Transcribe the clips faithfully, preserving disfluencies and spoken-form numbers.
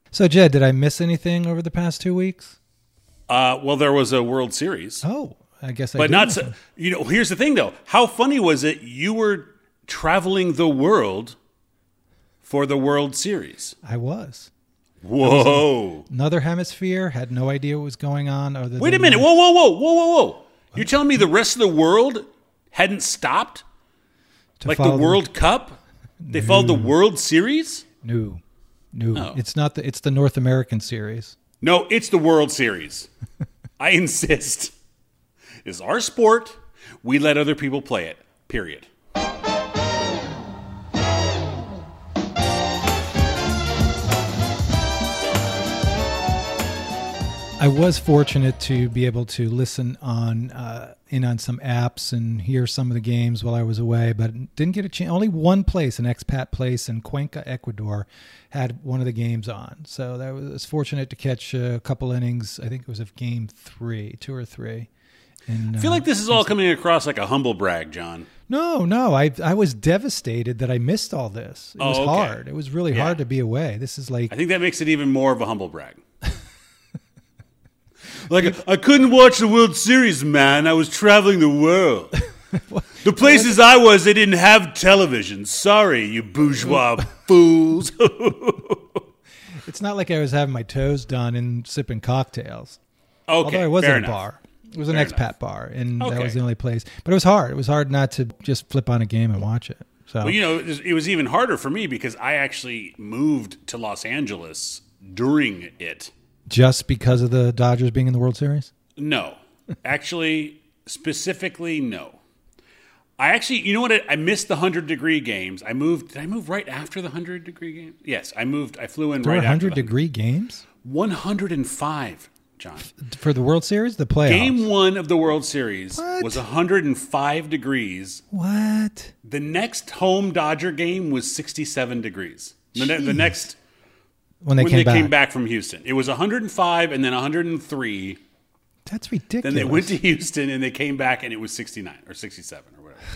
So, Jed, did I miss anything over the past two weeks? Uh, well, there was a World Series. Oh, I guess I But did not, miss so, it. you know, here's the thing, though. How funny was it you were traveling the world for the World Series? I was. Whoa. Another hemisphere, had no idea what was going on. Other Wait than a minute. Whoa, whoa, whoa, whoa, whoa, whoa. You're telling me the rest of the world hadn't stopped? to Like the follow World Cup? They followed the World Series? No, no, Oh. it's not the. It's the North American series. No, it's the World Series. I insist. It's our sport. We let other people play it. Period. I was fortunate to be able to listen on uh, in on some apps and hear some of the games while I was away, but didn't get a chance. Only one place, an expat place in Cuenca, Ecuador, had one of the games on. So that was, I was fortunate to catch a couple innings. I think it was of game three, two or three. And, I feel uh, like this is all coming across like a humble brag, John. No, no. I I was devastated that I missed all this. It was Oh, okay. hard. It was really Yeah. hard to be away. This is like I think that makes it even more of a humble brag. Like, I couldn't watch the World Series, man. I was traveling the world. The places I was, they didn't have television. Sorry, you bourgeois fools. it's not like I was having my toes done and sipping cocktails. Okay, Although I was fair at a enough. bar. It was an Fair expat enough. bar, and that Okay. was the only place. But it was hard. It was hard not to just flip on a game and watch it. So Well, you know, it was, it was even harder for me because I actually moved to Los Angeles during it. just because of the Dodgers being in the World Series? No. Actually, specifically, no. I actually, you know what? I, I missed the hundred-degree games. I moved, did I move right after the hundred-degree game? Yes, I moved, I flew in There right were after the hundred-degree games one hundred five, John. for the World Series, the playoffs. Game one of the World Series What? was one hundred five degrees. What? The next home Dodger game was sixty-seven degrees. The, ne- the Jeez. next When they when came they back. came back from Houston, it was one hundred five and then one hundred three. That's ridiculous. Then they went to Houston and they came back and it was sixty-nine or sixty-seven or whatever.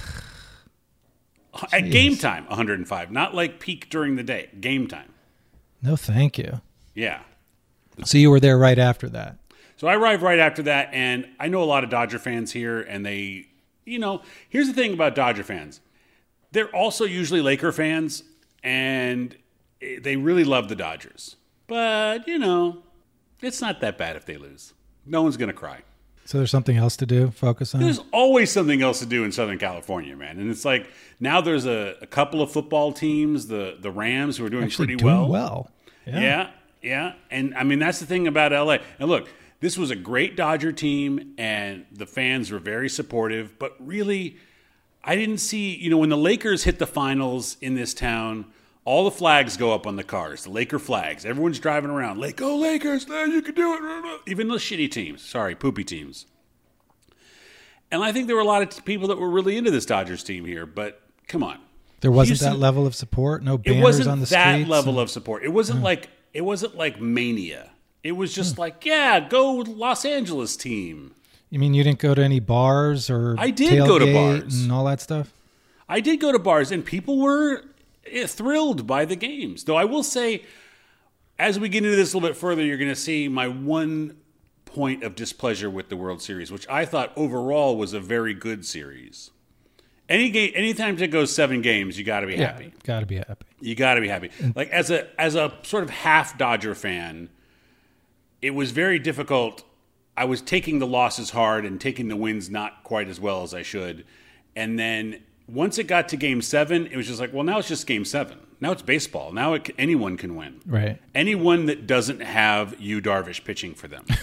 At game time, one hundred five, not like peak during the day. Game time. No, thank you. Yeah. So you were there right after that. So I arrived right after that, and I know a lot of Dodger fans here, and they, you know, here's the thing about Dodger fans. They're also usually Laker fans, and they really love the Dodgers. But, you know, it's not that bad if they lose. No one's going to cry. So there's something else to do, focus on? There's always something else to do in Southern California, man. And it's like now there's a, a couple of football teams, the, the Rams, who are doing Actually pretty doing well. well. Yeah. Yeah, yeah. And I mean, that's the thing about L A. And look, this was a great Dodger team, and the fans were very supportive. But really, I didn't see, you know, when the Lakers hit the finals in this town, all the flags go up on the cars, the Laker flags. Everyone's driving around, like, go Lakers, man, you can do it. Even those shitty teams, sorry, poopy teams. And I think there were a lot of people that were really into this Dodgers team here, but come on. There wasn't Houston- that level of support? No banners It wasn't on the that streets? level and- of support. It wasn't like it wasn't like mania. It was just like, yeah, go Los Angeles team. You mean you didn't go to any bars or I did go to tailgate bars. and all that stuff? I did go to bars, and people were eh, thrilled by the games. Though I will say, as we get into this a little bit further, you're going to see my one point of displeasure with the World Series, which I thought overall was a very good series. Any game, anytime it goes seven games, you got to be happy. Got to be happy. You got to be happy. Like as a as a sort of half Dodger fan, it was very difficult. I was taking the losses hard and taking the wins not quite as well as I should. And then once it got to game seven, it was just like, well, now it's just game seven. Now it's baseball. Now it, anyone can win. Right. Anyone that doesn't have Yu Darvish pitching for them.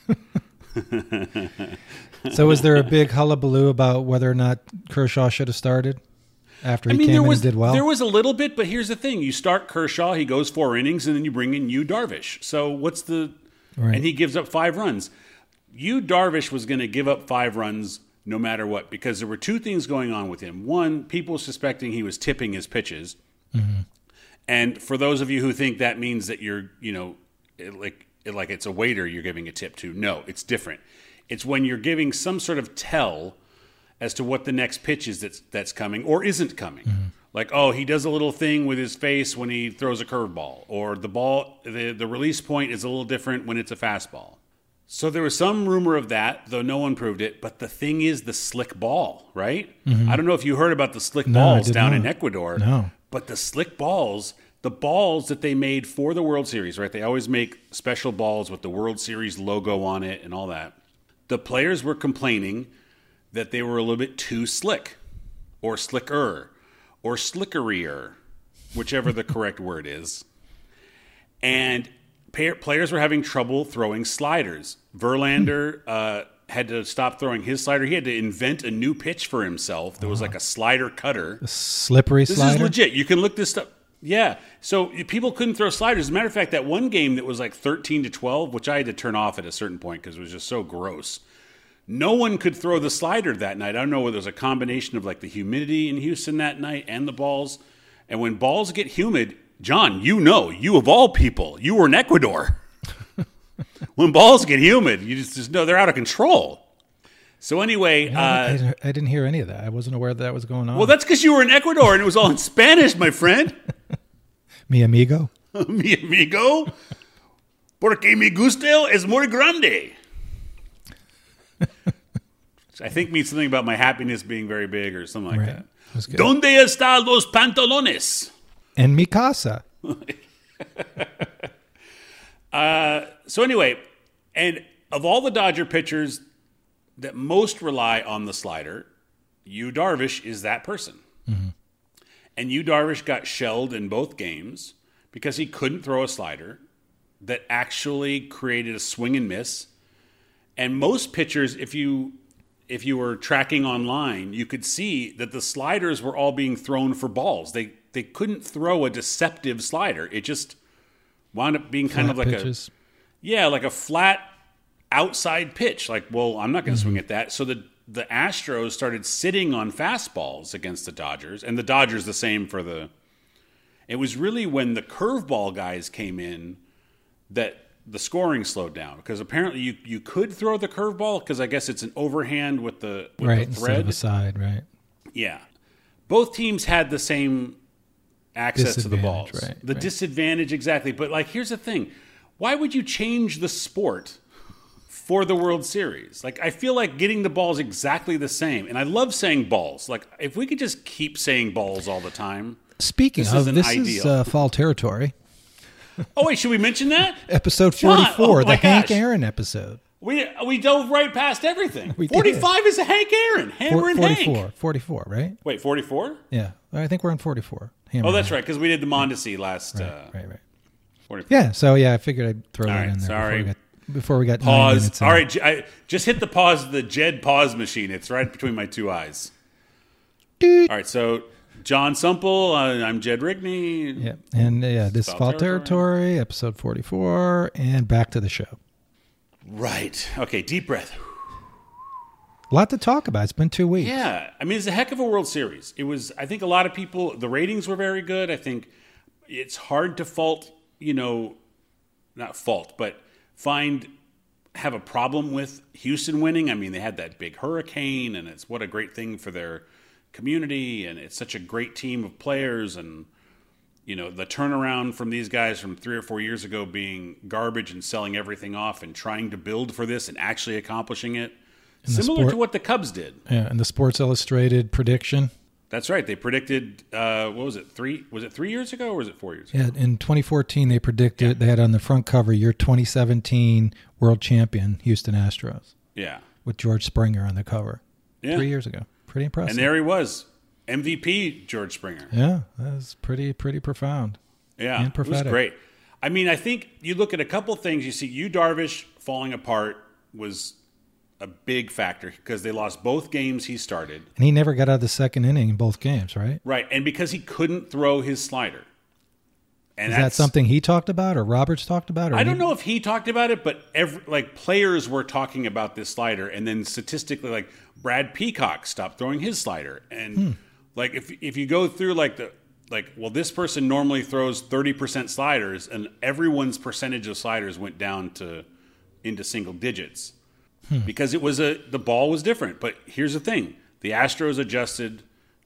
So was there a big hullabaloo about whether or not Kershaw should have started after he I mean, came there in was and did well? there was a little bit, but here's the thing: you start Kershaw, he goes four innings, and then you bring in Yu Darvish. So what's the? Right. And he gives up five runs. Yu Darvish was going to give up five runs no matter what because there were two things going on with him. One, people suspecting he was tipping his pitches, Mm-hmm. and for those of you who think that means that you're, you know, it, like it, like it's a waiter you're giving a tip to, no, it's different. It's when you're giving some sort of tell as to what the next pitch is that's that's coming or isn't coming. Mm-hmm. Like, oh, he does a little thing with his face when he throws a curveball, or the ball, the, the release point is a little different when it's a fastball. So there was some rumor of that, though no one proved it. But the thing is the slick ball, right? Mm-hmm. I don't know if you heard about the slick no, balls down not. in Ecuador. No. But the slick balls, the balls that they made for the World Series, right? They always make special balls with the World Series logo on it and all that. The players were complaining that they were a little bit too slick, or slicker, or slickerier, whichever the correct word is. And players were having trouble throwing sliders. Verlander uh, had to stop throwing his slider. He had to invent a new pitch for himself. There was like a slider cutter. A slippery this slider? This is legit. You can look this up. Yeah. So people couldn't throw sliders. As a matter of fact, that one game that was like thirteen to twelve, which I had to turn off at a certain point because it was just so gross. No one could throw the slider that night. I don't know whether it was a combination of like the humidity in Houston that night and the balls. And when balls get humid, John, you know, you of all people, you were in Ecuador. When balls get humid, you just, just know they're out of control. So anyway, yeah, uh, I, I didn't hear any of that. I wasn't aware that, that was going on. Well, that's because you were in Ecuador and it was all in Spanish, my friend. Mi amigo. Mi amigo. Porque mi gusto es muy grande. I think means something about my happiness being very big or something like right. that. ¿Dónde están los pantalones? En mi casa. uh, so anyway, and of all the Dodger pitchers that most rely on the slider, Yu Darvish is that person. Mm-hmm. And Yu Darvish got shelled in both games because he couldn't throw a slider that actually created a swing and miss. And most pitchers, if you if you were tracking online, you could see that the sliders were all being thrown for balls. They they couldn't throw a deceptive slider. It just wound up being kind flat of like pitches. a yeah, like a flat outside pitch. Like, well, I'm not going to mm-hmm. swing at that. So the the Astros started sitting on fastballs against the Dodgers, and the Dodgers the same for the. It was really when the curveball guys came in that the scoring slowed down, because apparently you, you could throw the curveball because I guess it's an overhand with the with right the instead thread. of a side, right? Yeah, both teams had the same access to the balls. Right, the right. disadvantage exactly, but like here's the thing: why would you change the sport for the World Series? Like, I feel like getting the balls exactly the same, and I love saying balls. Like, if we could just keep saying balls all the time. Speaking this of, isn't this ideal. is uh, fall territory. Oh wait, should we mention that? Episode John, forty-four, oh the my Hank gosh. Aaron episode. We we dove right past everything. We did. forty-five is a Hank Aaron, Hammer Four, and forty-four, Hank. forty-four, right? Wait, forty-four? Yeah, I think we're on forty-four. Hammer Oh, that's and right, because we did the Mondesi last. Hank. Uh, Right, right, right. forty-four. Yeah, so yeah, I figured I'd throw All that right, in there sorry. before we got, before we got nine Pause. minutes All in. right, j- I, just hit the pause of the Jed pause machine. It's right between my two eyes. Doot. All right, so John Sumple, uh, I'm Jed Rigney. Yeah, and uh, yeah, this Fall fall territory. territory, episode forty-four, and back to the show. Right. Okay, deep breath. A lot to talk about. It's been two weeks. Yeah, I mean, it's a heck of a World Series. It was, I think a lot of people, the ratings were very good. I think it's hard to fault, you know, not fault, but find, have a problem with Houston winning. I mean, they had that big hurricane, and it's what a great thing for their community, and it's such a great team of players, and, you know, the turnaround from these guys from three or four years ago being garbage and selling everything off and trying to build for this and actually accomplishing it. And the Similar sport- to what the Cubs did. Yeah, and the Sports Illustrated prediction. That's right. They predicted, uh, what was it, three? Was it three years ago or was it four years ago? Yeah, in twenty fourteen, they predicted, Yeah. they had on the front cover, your twenty seventeen world champion, Houston Astros, Yeah. with George Springer on the cover. Yeah. Three years ago. Pretty impressive. And there he was, M V P George Springer. Yeah, that was pretty, pretty profound. Yeah, And it was prophetic. great. I mean, I think you look at a couple things. You see, Yu Darvish falling apart was a big factor because they lost both games he started. And he never got out of the second inning in both games, right? Right, and because he couldn't throw his slider. And Is that that's something he talked about or Roberts talked about? Or I don't he- know if he talked about it, but every, like players were talking about this slider, and then statistically, like Brad Peacock stopped throwing his slider, and Hmm. like if if you go through like the like, well, this person normally throws thirty percent sliders, and everyone's percentage of sliders went down to into single digits Hmm. because it was a the ball was different. But here's the thing: the Astros adjusted.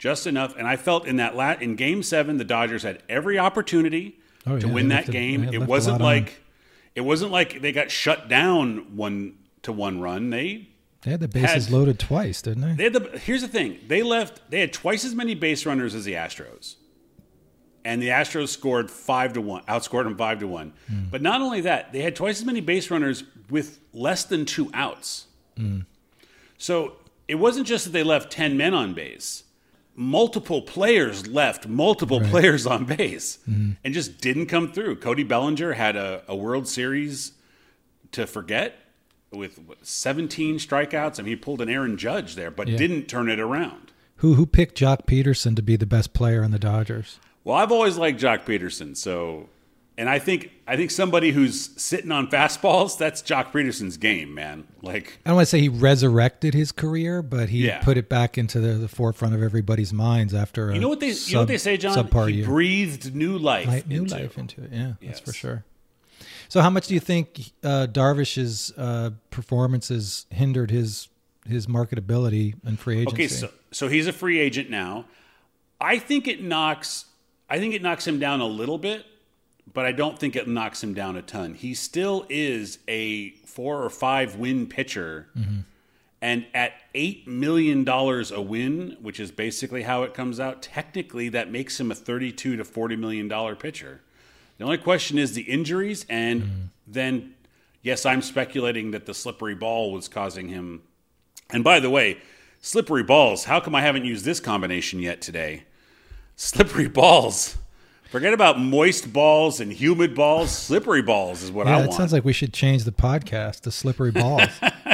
just enough. And I felt in that la- in Game Seven, the Dodgers had every opportunity Oh, to yeah, win they that left a- game. they It left a wasn't lot on. like it wasn't like they got shut down one to one run. They They had the bases had- loaded twice, didn't they? they had the here's the thing. They left they had twice as many base runners as the Astros. And the Astros scored five to one, outscored them five to one. Mm. But not only that, they had twice as many base runners with less than two outs. Mm. So it wasn't just that they left ten men on base. Multiple players left multiple Right. players on base Mm. and just didn't come through. Cody Bellinger had a, a World Series to forget with what, seventeen strikeouts. I mean, he pulled an Aaron Judge there, but Yeah. didn't turn it around. Who who picked Jock Peterson to be the best player on the Dodgers? Well, I've always liked Jock Peterson, so and I think I think somebody who's sitting on fastballs, that's Jock Peterson's game, man. Like I don't want to say he resurrected his career, but he Yeah. put it back into the, the forefront of everybody's minds after a you know what they sub, you know what they say, John? subpar He year. breathed new life Light- new into. life into it. Yeah, that's for Yes. sure. So, how much do you think uh, Darvish's uh, performances hindered his his marketability and free agency? Okay, so so he's a free agent now. I think it knocks I think it knocks him down a little bit, but I don't think it knocks him down a ton. He still is a four or five win pitcher. Mm-hmm. And at eight million dollars a win, which is basically how it comes out, technically that makes him a thirty-two to forty million dollars pitcher. The only question is the injuries, and Mm-hmm. then, yes, I'm speculating that the slippery ball was causing him. And by the way, slippery balls, how come I haven't used this combination yet today? Slippery balls. Forget about moist balls and humid balls. Slippery balls is what yeah, I it want. sounds like we should change the podcast to Slippery Balls.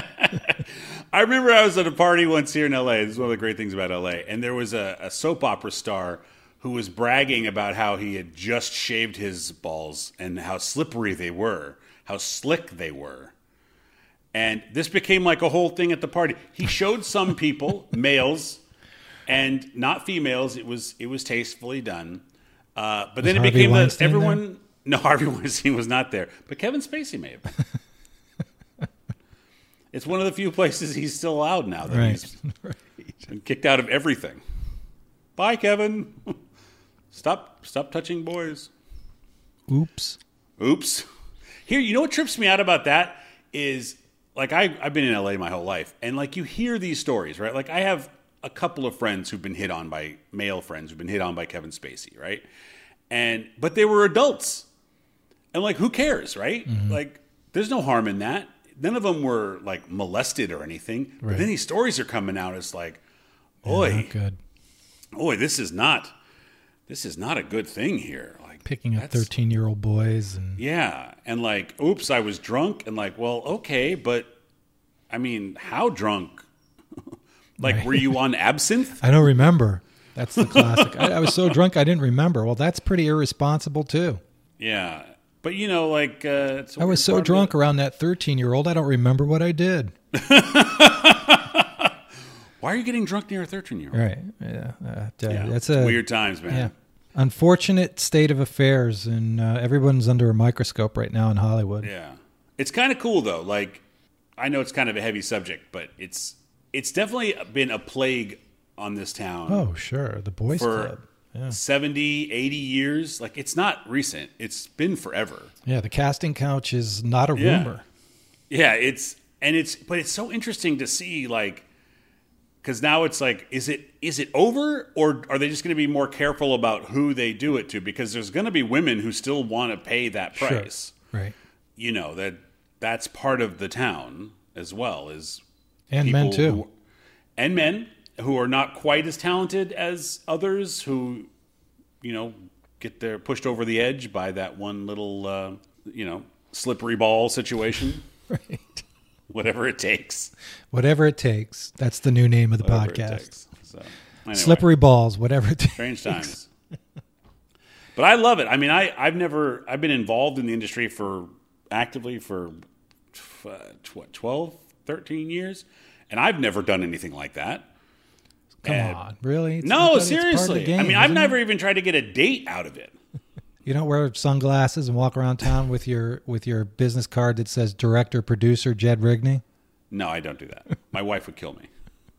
I remember I was at a party once here in L A. This is one of the great things about L A. And there was a, a soap opera star who was bragging about how he had just shaved his balls and how slippery they were, how slick they were. And this became like a whole thing at the party. He showed some people, males, and not females. It was it was tastefully done. Uh, but then it Harvey became the, Weinstein everyone. No, Harvey Weinstein was not there, but Kevin Spacey may have been. It's one of the few places he's still allowed now that Right. he's been kicked out of everything. Bye, Kevin. Stop, stop touching boys. Oops. Oops. Here, you know what trips me out about that is like I, I've been in L A my whole life, and like you hear these stories, right? Like I have a couple of friends who've been hit on by male friends who've been hit on by Kevin Spacey, right? And but they were adults, and like who cares, right? Mm-hmm. Like there's no harm in that. None of them were like molested or anything. Right. But then these stories are coming out. It's like, Yeah, oi, not good. oi, this is not, this is not a good thing here. Like Picking up that's- thirteen-year-old boys and Yeah, and like, oops, I was drunk, and like, well, okay, but I mean, how drunk? Like, Right. were you on absinthe? I don't remember. That's the classic. I, I was so drunk I didn't remember. Well, that's pretty irresponsible too. Yeah, but you know, like, uh, it's a I was weird so part of drunk it. around that thirteen-year-old I don't remember what I did. Why are you getting drunk near a thirteen-year-old? Right. Yeah. Uh, Yeah, that's it's a weird times, man. Yeah. Unfortunate state of affairs, and uh, everyone's under a microscope right now in Hollywood. Yeah. It's kind of cool though. Like, I know it's kind of a heavy subject, but it's it's definitely been a plague on this town. Oh, sure. The boys For club. Yeah. seventy, eighty years. Like, it's not recent. It's been forever. Yeah. The casting couch is not a Yeah. rumor. Yeah, it's and it's but it's so interesting to see, like, because now it's like, is it is it over, or are they just going to be more careful about who they do it to? Because there's going to be women who still want to pay that Sure. price. Right. You know, that that's part of the town as well, is And men, people too. who- and men who are not quite as talented as others, who, you know, get their pushed over the edge by that one little, uh, you know, slippery ball situation. Right. Whatever it takes. Whatever it takes. That's the new name of the Whatever it podcast. takes. So, anyway, Slippery balls, whatever it takes. strange times. But I love it. I mean, I, I've never, I've been involved in the industry for actively for uh, what, twelve, thirteen years, and I've never done anything like that. Come And- on. Really? It's- I No, thought it's part of the seriously. game, I mean, I've isn't it? never even tried to get a date out of it. You don't wear sunglasses and walk around town with your with your business card that says director producer Jed Rigney. No, I don't do that. My wife would kill me.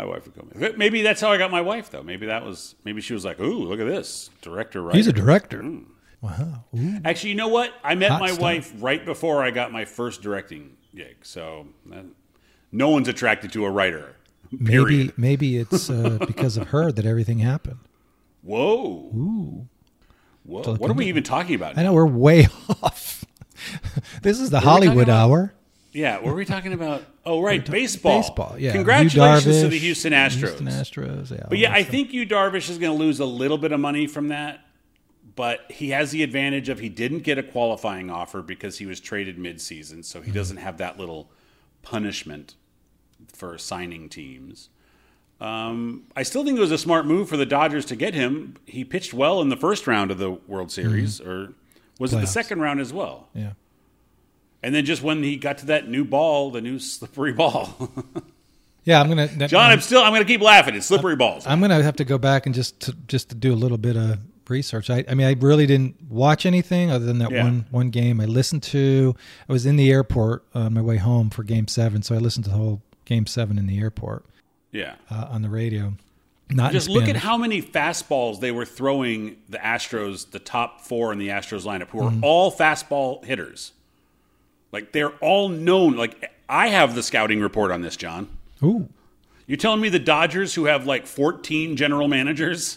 My wife would come. Maybe that's how I got my wife, though. Maybe that was. Maybe she was like, "Ooh, look at this director." Writer. He's a director. Mm. Wow. Ooh. Actually, you know what? I met Hot my stuff. wife right before I got my first directing gig. So that, no one's attracted to a writer. Period. Maybe maybe it's uh, because of her that everything happened. Whoa. Ooh. Whoa. So what are we even talking about now? I know we're way off. This is the what Hollywood Hour. Yeah, what were we talking about? Oh, right, baseball. Baseball, yeah. Congratulations Yu Darvish, to the Houston Astros. Houston Astros, yeah. But yeah, I think Yu Darvish is going to lose a little bit of money from that, but he has the advantage of he didn't get a qualifying offer because he was traded midseason, so he mm-hmm. doesn't have that little punishment for signing teams. Um, I still think it was a smart move for the Dodgers to get him. He pitched well in the first round of the World Series, mm-hmm. or was Playoffs. It the second round as well? Yeah. And then just when he got to that new ball, the new slippery ball. yeah, I'm gonna. That, John, I'm, I'm still. I'm gonna keep laughing. It's slippery I'm, balls. I'm gonna have to go back and just to, just to do a little bit of research. I, I mean, I really didn't watch anything other than that yeah. one one game. I listened to. I was in the airport on my way home for Game Seven, so I listened to the whole Game Seven in the airport. Yeah, uh, on the radio. Not just look at how many fastballs they were throwing the Astros, the top four in the Astros lineup, who are mm-hmm. all fastball hitters. Like, they're all known. Like, I have the scouting report on this, John. Ooh. You're telling me the Dodgers, who have like fourteen general managers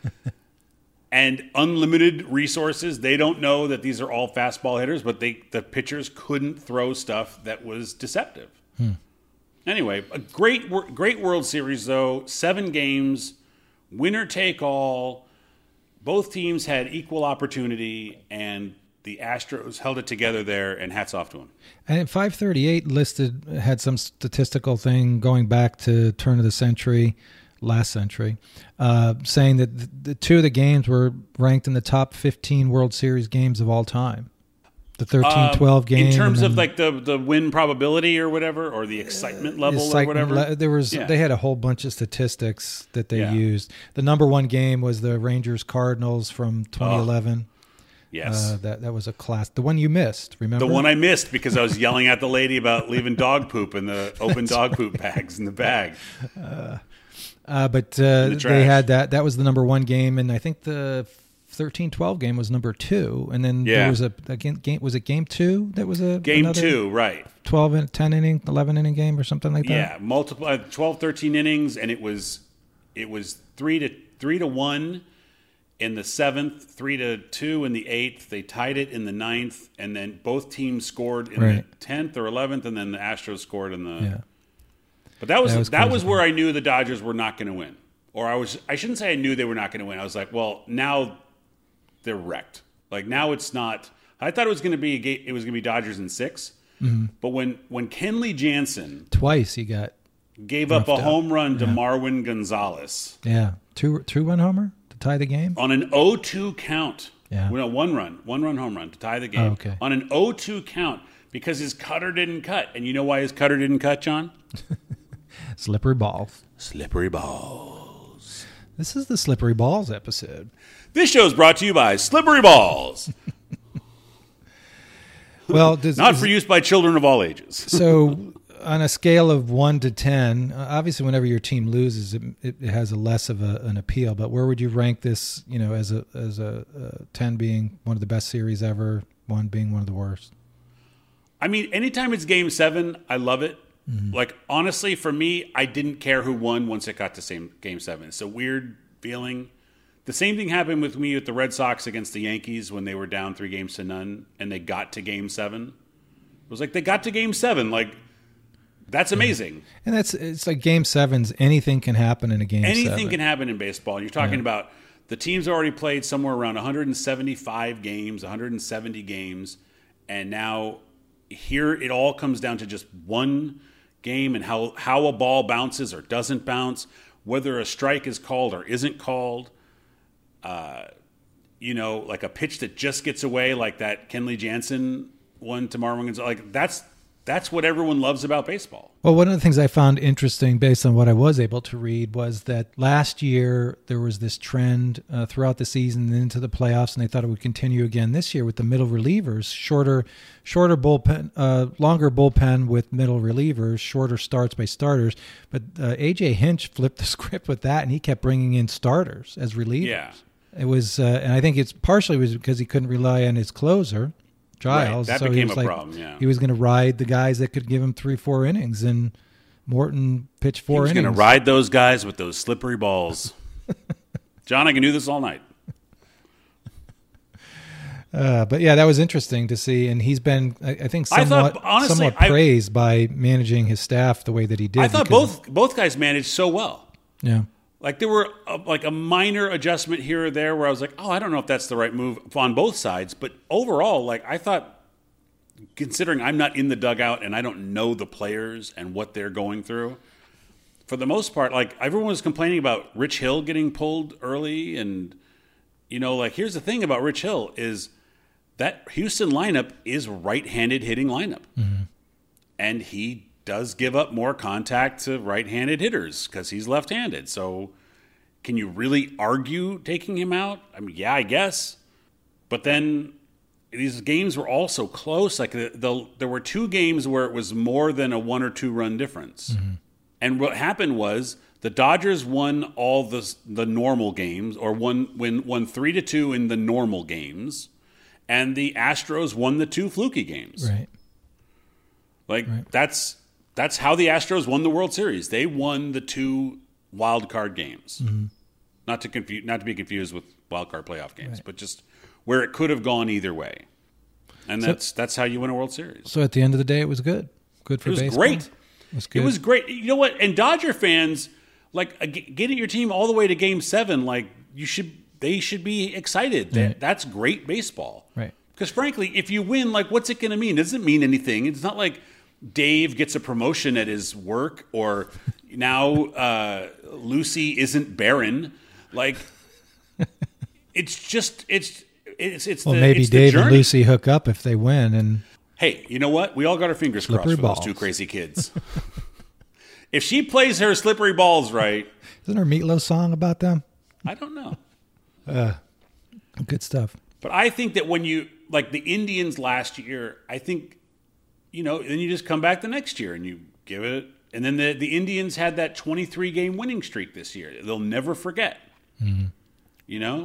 and unlimited resources, they don't know that these are all fastball hitters, but they the pitchers couldn't throw stuff that was deceptive. Hmm. Anyway, a great, great World Series, though. Seven games, winner take all. Both teams had equal opportunity, and the Astros held it together there, and hats off to them. And five thirty-eight listed had some statistical thing going back to turn of the century, last century, uh, saying that the, the two of the games were ranked in the top fifteen World Series games of all time. The thirteen twelve um, game. In terms of like the, the win probability or whatever, or the excitement level excitement or whatever? Le- there was, yeah. They had a whole bunch of statistics that they yeah. used. The number one game was the Rangers-Cardinals from twenty eleven. Oh. Yes. Uh, that that was a class. The one you missed, remember? The one I missed because I was yelling at the lady about leaving dog poop in the open dog poop bags in the bag. Uh, uh, but uh, the they had that. That was the number one game, and I think the thirteen twelve game was number two. And then yeah. there was a, a game, game. Was it game two? That was a game two, right? twelve and ten inning, eleven inning game, or something like that. Yeah, multiple uh, twelve, thirteen innings, and it was it was three to three to one. In the seventh, three to two in the eighth, they tied it in the ninth, and then both teams scored in right. the tenth or eleventh, and then the Astros scored in the. Yeah. But that was that was, that was where I knew the Dodgers were not going to win, or I was I shouldn't say I knew they were not going to win. I was like, well, now they're wrecked. Like now it's not. I thought it was going to be it was going to be Dodgers in six, mm-hmm. but when when Kenley Jansen twice he got gave up a up. home run to yeah. Marwin Gonzalez. Yeah, two two run homer. Tie the game? On an oh two count. Yeah. Well, no, one run. One run home run to tie the game. Oh, okay. On an oh two count because his cutter didn't cut. And you know why his cutter didn't cut, John? Slippery balls. Slippery balls. This is the Slippery Balls episode. This show is brought to you by Slippery Balls. Well, does, Not is, for use by children of all ages. So on a scale of one to ten, obviously whenever your team loses, it, it has a less of a, an appeal. But where would you rank this? You know, as a as a, a ten being one of the best series ever, one being one of the worst. I mean, anytime it's Game Seven, I love it. Mm-hmm. Like honestly, for me, I didn't care who won once it got to same Game Seven. It's a weird feeling. The same thing happened with me with the Red Sox against the Yankees when they were down three games to none, and they got to Game Seven. It was like they got to Game Seven, like. That's amazing. And that's it's like game sevens. Anything can happen in a game Anything seven. can happen in baseball. You're talking yeah. about the teams already played somewhere around one hundred seventy-five games, one hundred seventy games, and now here it all comes down to just one game and how, how a ball bounces or doesn't bounce, whether a strike is called or isn't called. Uh, you know, like a pitch that just gets away, like that Kenley Jansen one to Marwin Gonzalez. Like that's that's what everyone loves about baseball. Well, one of the things I found interesting based on what I was able to read was that last year there was this trend uh, throughout the season and into the playoffs, and they thought it would continue again this year with the middle relievers, shorter shorter bullpen, uh, longer bullpen with middle relievers, shorter starts by starters. But uh, A J Hinch flipped the script with that, and he kept bringing in starters as relievers. Yeah. It was, uh, and I think it's partially was because he couldn't rely on his closer, Giles. Right. That so became he was a like, problem, yeah. He was going to ride the guys that could give him three, four innings, and Morton pitched four He was innings. going to ride those guys with those slippery balls. John, I can do this all night. Uh, but yeah, that was interesting to see, and he's been, I, I think, I somewhat, thought, honestly, somewhat I- praised by managing his staff the way that he did. I thought because- both both guys managed so well. Yeah. Like there were a, like a minor adjustment here or there where I was like, oh, I don't know if that's the right move on both sides. But overall, like I thought, considering I'm not in the dugout and I don't know the players and what they're going through, for the most part, like everyone was complaining about Rich Hill getting pulled early. And, you know, like here's the thing about Rich Hill is that Houston lineup is right-handed hitting lineup. Mm-hmm. And he does give up more contact to right-handed hitters because he's left-handed. So can you really argue taking him out? I mean, yeah, I guess. But then these games were all so close. Like the, the, there were two games where it was more than a one or two run difference. Mm-hmm. And what happened was the Dodgers won all the the normal games, or won win won three to two in the normal games, and the Astros won the two fluky games. Right. Like Right. that's that's how the Astros won the World Series. They won the two wild card games. Mm-hmm. Not to confuse, not to be confused with wild card playoff games, Right. but just where it could have gone either way. And So- that's that's how you win a World Series. So at the end of the day, it was good. Good for It was baseball. great. It was good. It was great. You know what? And Dodger fans, like uh, g- getting your team all the way to Game Seven, like you should, they should be excited. That Right. that's great baseball. Right. Because frankly, if you win, like what's it going to mean? It doesn't mean anything. It's not like Dave gets a promotion at his work, or now uh, Lucy isn't barren. Like it's just it's it's it's Well, the, maybe it's the Dave and journey. Lucy hook up if they win, and Hey, you know what? We all got our fingers crossed Slippery for balls. those two crazy kids. If she plays her slippery balls right, isn't there a Meatloaf song about them? I don't know. Good stuff. But I think that when you, like the Indians last year, I think, you know, then you just come back the next year and you give it. And then the, the Indians had that twenty-three game winning streak this year. They'll never forget. Mm-hmm. You know?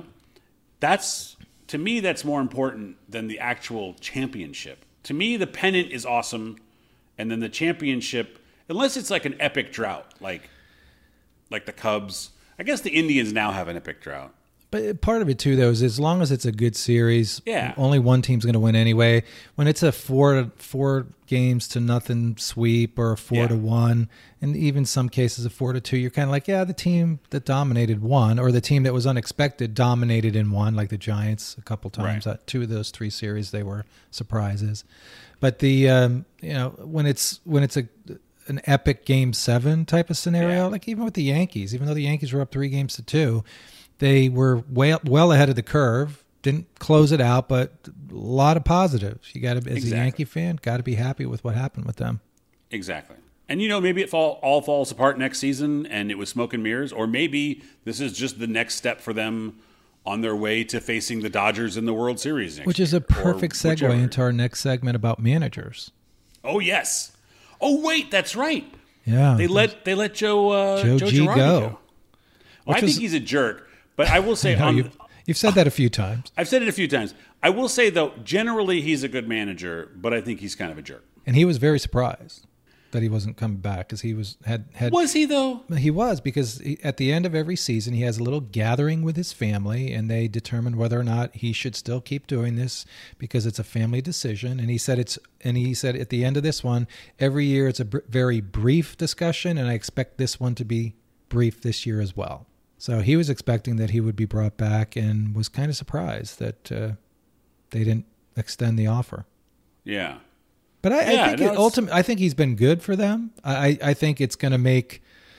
That's, to me, that's more important than the actual championship. To me, the pennant is awesome. And then the championship, unless it's like an epic drought, like like the Cubs. I guess the Indians now have an epic drought. But part of it too, though, is as long as it's a good series, Yeah. only one team's going to win anyway. When it's a four four games to nothing sweep or a four Yeah. to one, and even some cases a four to two, you're kind of like, yeah, the team that dominated won, or the team that was unexpected dominated and won, like the Giants a couple times. Right. Uh, two of those three series, they were surprises. But the um, you know when it's when it's a an epic game seven type of scenario, Yeah. like even with the Yankees, even though the Yankees were up three games to two. They were way, well ahead of the curve. Didn't close it out, but a lot of positives. You got to, as Exactly. a Yankee fan, got to be happy with what happened with them. Exactly. And, you know, maybe it fall, all falls apart next season and it was smoke and mirrors, or maybe this is just the next step for them on their way to facing the Dodgers in the World Series next Which is a year, or perfect segue whichever. into our next segment about managers. Oh, yes. Oh, wait, that's right. Yeah, They let they let Joe uh, Joe Joe G Girardi go. go. Well, Which I think was- he's a jerk, but I will say No, on, you've, you've said that a few times, I've said it a few times. I will say though, generally he's a good manager, but I think he's kind of a jerk. and he was very surprised that he wasn't coming back because he was had had Was he though? He was, because he, at the end of every season, he has a little gathering with his family, and they determine whether or not he should still keep doing this because it's a family decision. And he said it's, and he said at the end of this one, every year it's a br- very brief discussion, and I expect this one to be brief this year as well. So he was expecting that he would be brought back, and was kind of surprised that uh, they didn't extend the offer. Yeah. But I, Yeah, I think no, it it's- ultimate. I think he's been good for them. I, I think it's going to make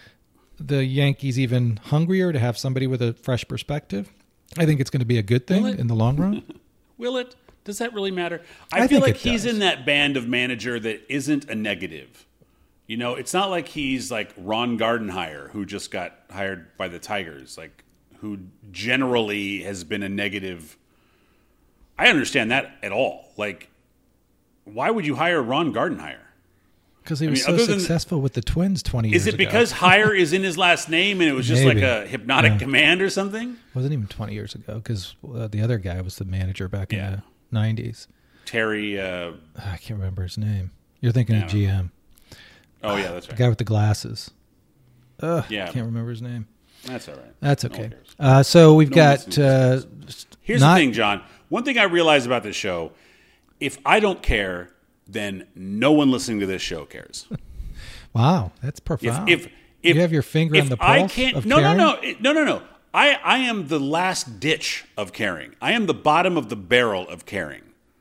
the Yankees even hungrier to have somebody with a fresh perspective. I think it's going to be a good thing Well, it- in the long run. Will it? Does that really matter? I, I feel think like it he's does. in that band of manager that isn't a negative. You know, it's not like he's like Ron Gardenhire, who just got hired by the Tigers, like who generally has been a negative. I understand that at all. Like, why would you hire Ron Gardenhire? Because he I was mean, so other than- successful with the Twins twenty years Is it ago. because hire is in his last name and it was just Maybe. like a hypnotic Yeah. command or something? It wasn't even twenty years ago because uh, the other guy was the manager back in Yeah. the nineties. Terry. Uh, I can't remember his name. You're thinking Yeah, of G M. oh yeah, that's The right. guy with the glasses. Ugh, Yeah. can't remember his name. That's all right. That's No one okay. cares. Uh, so we've No one got. listens Uh, to Here's not, the thing, John. One thing I realize about this show: if I don't care, then no one listening to this show cares. Wow, that's If profound. if if you have your finger if on the I pulse can't, of no, no, caring? no, it- no, no, no. I I am the last ditch of caring. I am the bottom of the barrel of caring.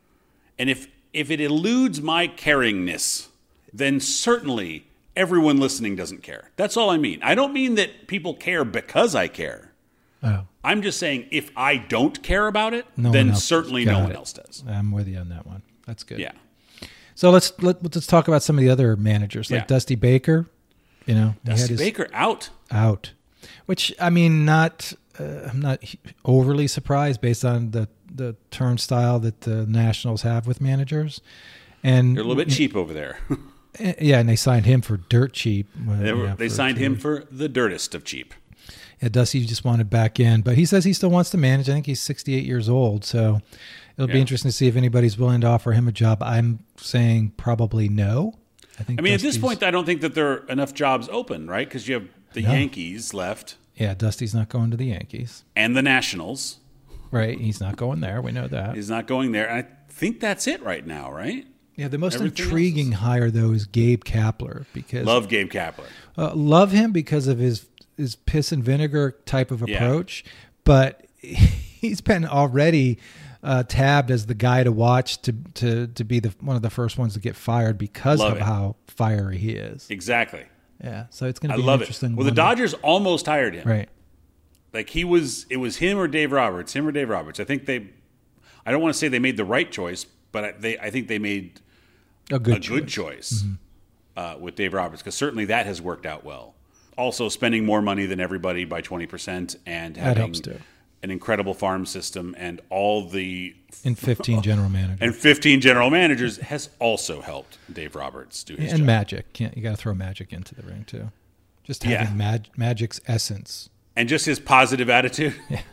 And if if it eludes my caringness, then certainly everyone listening doesn't care. That's all I mean. I don't mean that people care because I care. Oh, I'm just saying if I don't care about it, no one then else- certainly got no one it. else does. I'm with you on that one. That's good. Yeah. So let's let, let's talk about some of the other managers, like Yeah. Dusty Baker. You know, he Dusty had his Baker out. out, which I mean, not uh, I'm not overly surprised based on the the turnstile that the Nationals have with managers, and They're a little bit cheap over there. eh, yeah, and they signed him for dirt cheap. uh, they were, yeah, they for- signed for- him for the dirtest of cheap. Yeah, Dusty just wanted back in, but he says he still wants to manage. I think he's sixty-eight years old, so it'll be Yeah. interesting to see if anybody's willing to offer him a job. I'm saying probably no. I think. I mean, at this Dusty's- point, I don't think that there are enough jobs open, right? Because you have the No. Yankees left yeah, Dusty's not going to the Yankees, and the Nationals. right? He's not going there. We know that. He's not going there. And I think that's it right now, right? Yeah, the most Everything intriguing else hire though is Gabe Kapler because Love Gabe Kapler. uh, love him because of his his piss and vinegar type of Yeah. approach, but he's been already uh, tabbed as the guy to watch to to to be the one of the first ones to get fired because Love of it. how fiery he is. Exactly. Yeah, so it's going I to be love an it. interesting. Well, the one. Dodgers almost hired him. right? Like he was, it was him or Dave Roberts. Him or Dave Roberts. I think they. I don't want to say they made the right choice, but I, they. I think they made A good a choice. good choice uh, with Dave Roberts because certainly that has worked out well. Also, spending more money than everybody by twenty percent and That having helps too. an incredible farm system and all the And fifteen general managers and fifteen general managers has also helped Dave Roberts do his and job. Magic. Can't you got to throw Magic into the ring too? Just Yeah. having mag- Magic's essence. And just his positive attitude.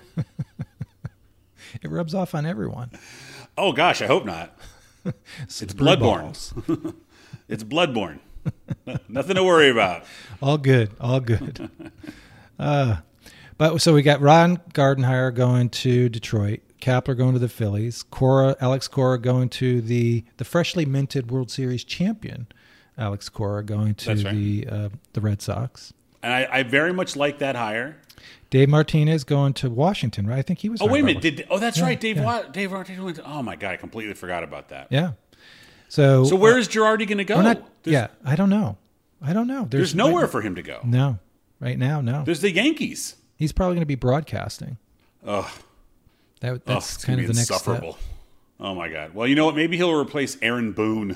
It rubs off on everyone. Oh gosh, I hope not. It's Screwballs. bloodborne. It's bloodborne. Nothing to worry about. All good, all good. uh, but so we got Ron Gardenhire going to Detroit, Kapler going to the Phillies, Cora, Alex Cora going to the the freshly minted World Series champion, Alex Cora going to That's right. the uh, the Red Sox. And I, I very much like that hire. Dave Martinez going to Washington, right? I think he was. Oh wait a hired by minute! Did oh that's Yeah, right, Dave yeah. Wa- Dave Martinez went to- Oh my god, I completely forgot about that. Yeah. So So where is Girardi going to go? we're not, there's, yeah, I don't know. I don't know. there's nowhere for him to go. No, right now, no. There's the Yankees. He's probably going to be broadcasting. Ugh, That, ugh that's it's kind gonna of be the next insufferable. step. Oh my god. Well, you know what? Maybe he'll replace Aaron Boone.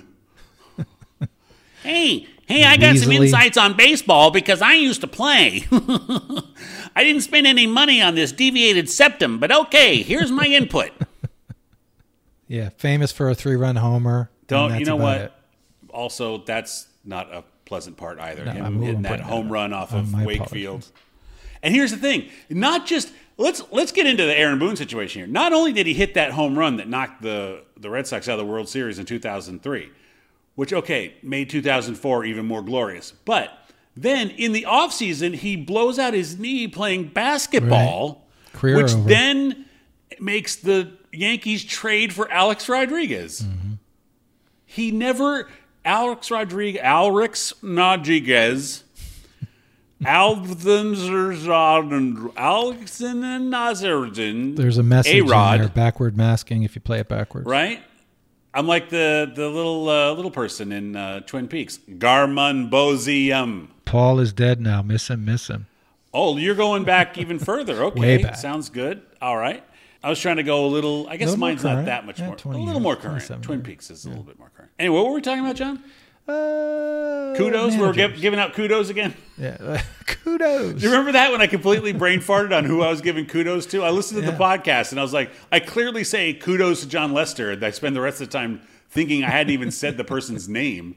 Hey, hey, I got some Weasley. insights on baseball because I used to play. I didn't spend any money on this deviated septum, but okay, here's my input. Yeah, famous for a three-run homer. and Don't that's you know about what? it. Also, that's not a pleasant part either. No, Him I'm- hitting I'm that putting home that run off on of my Wakefield. apologies. And here's the thing: not just let's let's get into the Aaron Boone situation here. Not only did he hit that home run that knocked the the Red Sox out of the World Series in two thousand three, which okay made two thousand four even more glorious, but then in the offseason, he blows out his knee playing basketball, Career which over. then makes the Yankees trade for Alex Rodriguez. Mm-hmm. He never Alex Rodriguez, Alrix Rodriguez, Alvin Alex and Nazardin. There's a message A-Rod, in there, backward masking if you play it backwards. right? I'm like the the little uh, little person in uh, Twin Peaks, Garmon Bozium. Paul is dead now. Miss him, miss him. Oh, you're going back even further. Okay, Way back. sounds good. All right. I was trying to go a little. I guess Little more mine's not current. that much Yeah, more. A twenty little years, more current. twenty-seven, Twin yeah. Peaks is a little bit more current. Anyway, what were we talking about, John? Uh, Kudos. We were managers. gi- giving out kudos again. Yeah, kudos. Do you remember that when I completely brain farted on who I was giving kudos to? I listened to the Yeah. podcast and I was like, I clearly say kudos to John Lester. And I spend the rest of the time thinking I hadn't even said the person's name.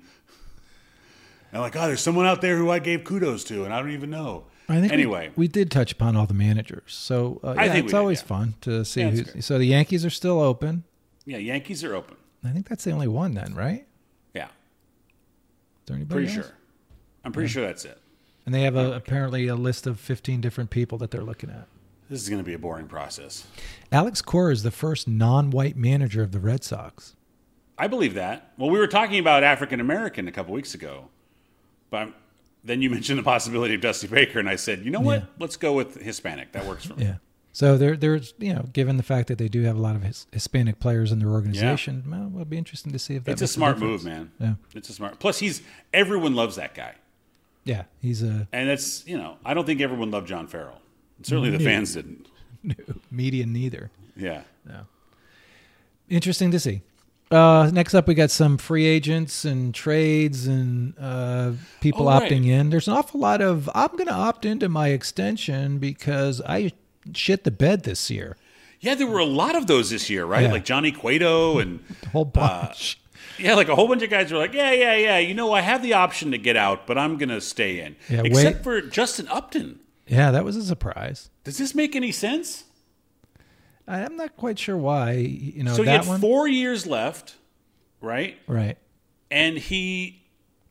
And I'm like, oh, there's someone out there who I gave kudos to, and I don't even know. I think anyway, we, we did touch upon all the managers, so uh, I yeah, think it's we did, always yeah. fun to see. Yeah, it's who's, great. so the Yankees are still open. yeah, Yankees are open. I think that's the only one then, right? Yeah, Is there anybody pretty else? sure. I'm pretty sure that's it. And they have a, apparently a list of fifteen different people that they're looking at. This is going to be a boring process. Alex Cora is the first non-white manager of the Red Sox. I believe that. Well, we were talking about African American a couple weeks ago, but I'm, then you mentioned the possibility of Dusty Baker, and I said, you know what? Yeah. Let's go with Hispanic. That works for me. Yeah. So there, there's you know, given the fact that they do have a lot of his, Hispanic players in their organization, well, it'll be interesting to see if that It's a makes smart difference. move, man. Yeah. It's a smart. Plus, he's everyone loves that guy, Yeah, he's a and it's you know I don't think everyone loved John Farrell. Certainly, the Yeah. fans didn't. median neither. Yeah. No. Interesting to see. Uh, next up, we got some free agents and trades and uh, people Oh, right. opting in. There's an awful lot of, I'm going to opt into my extension because I shit the bed this year. Yeah, there were a lot of those this year, right? Yeah. Like Johnny Cueto and A whole bunch. yeah, like a whole bunch of guys were like, yeah, yeah, yeah. You know, I have the option to get out, but I'm going to stay in. Yeah, Except wait. for Justin Upton. Yeah, that was a surprise. Does this make any sense? I- I'm not quite sure why. You know, so he that had one. four years left, right? Right. And he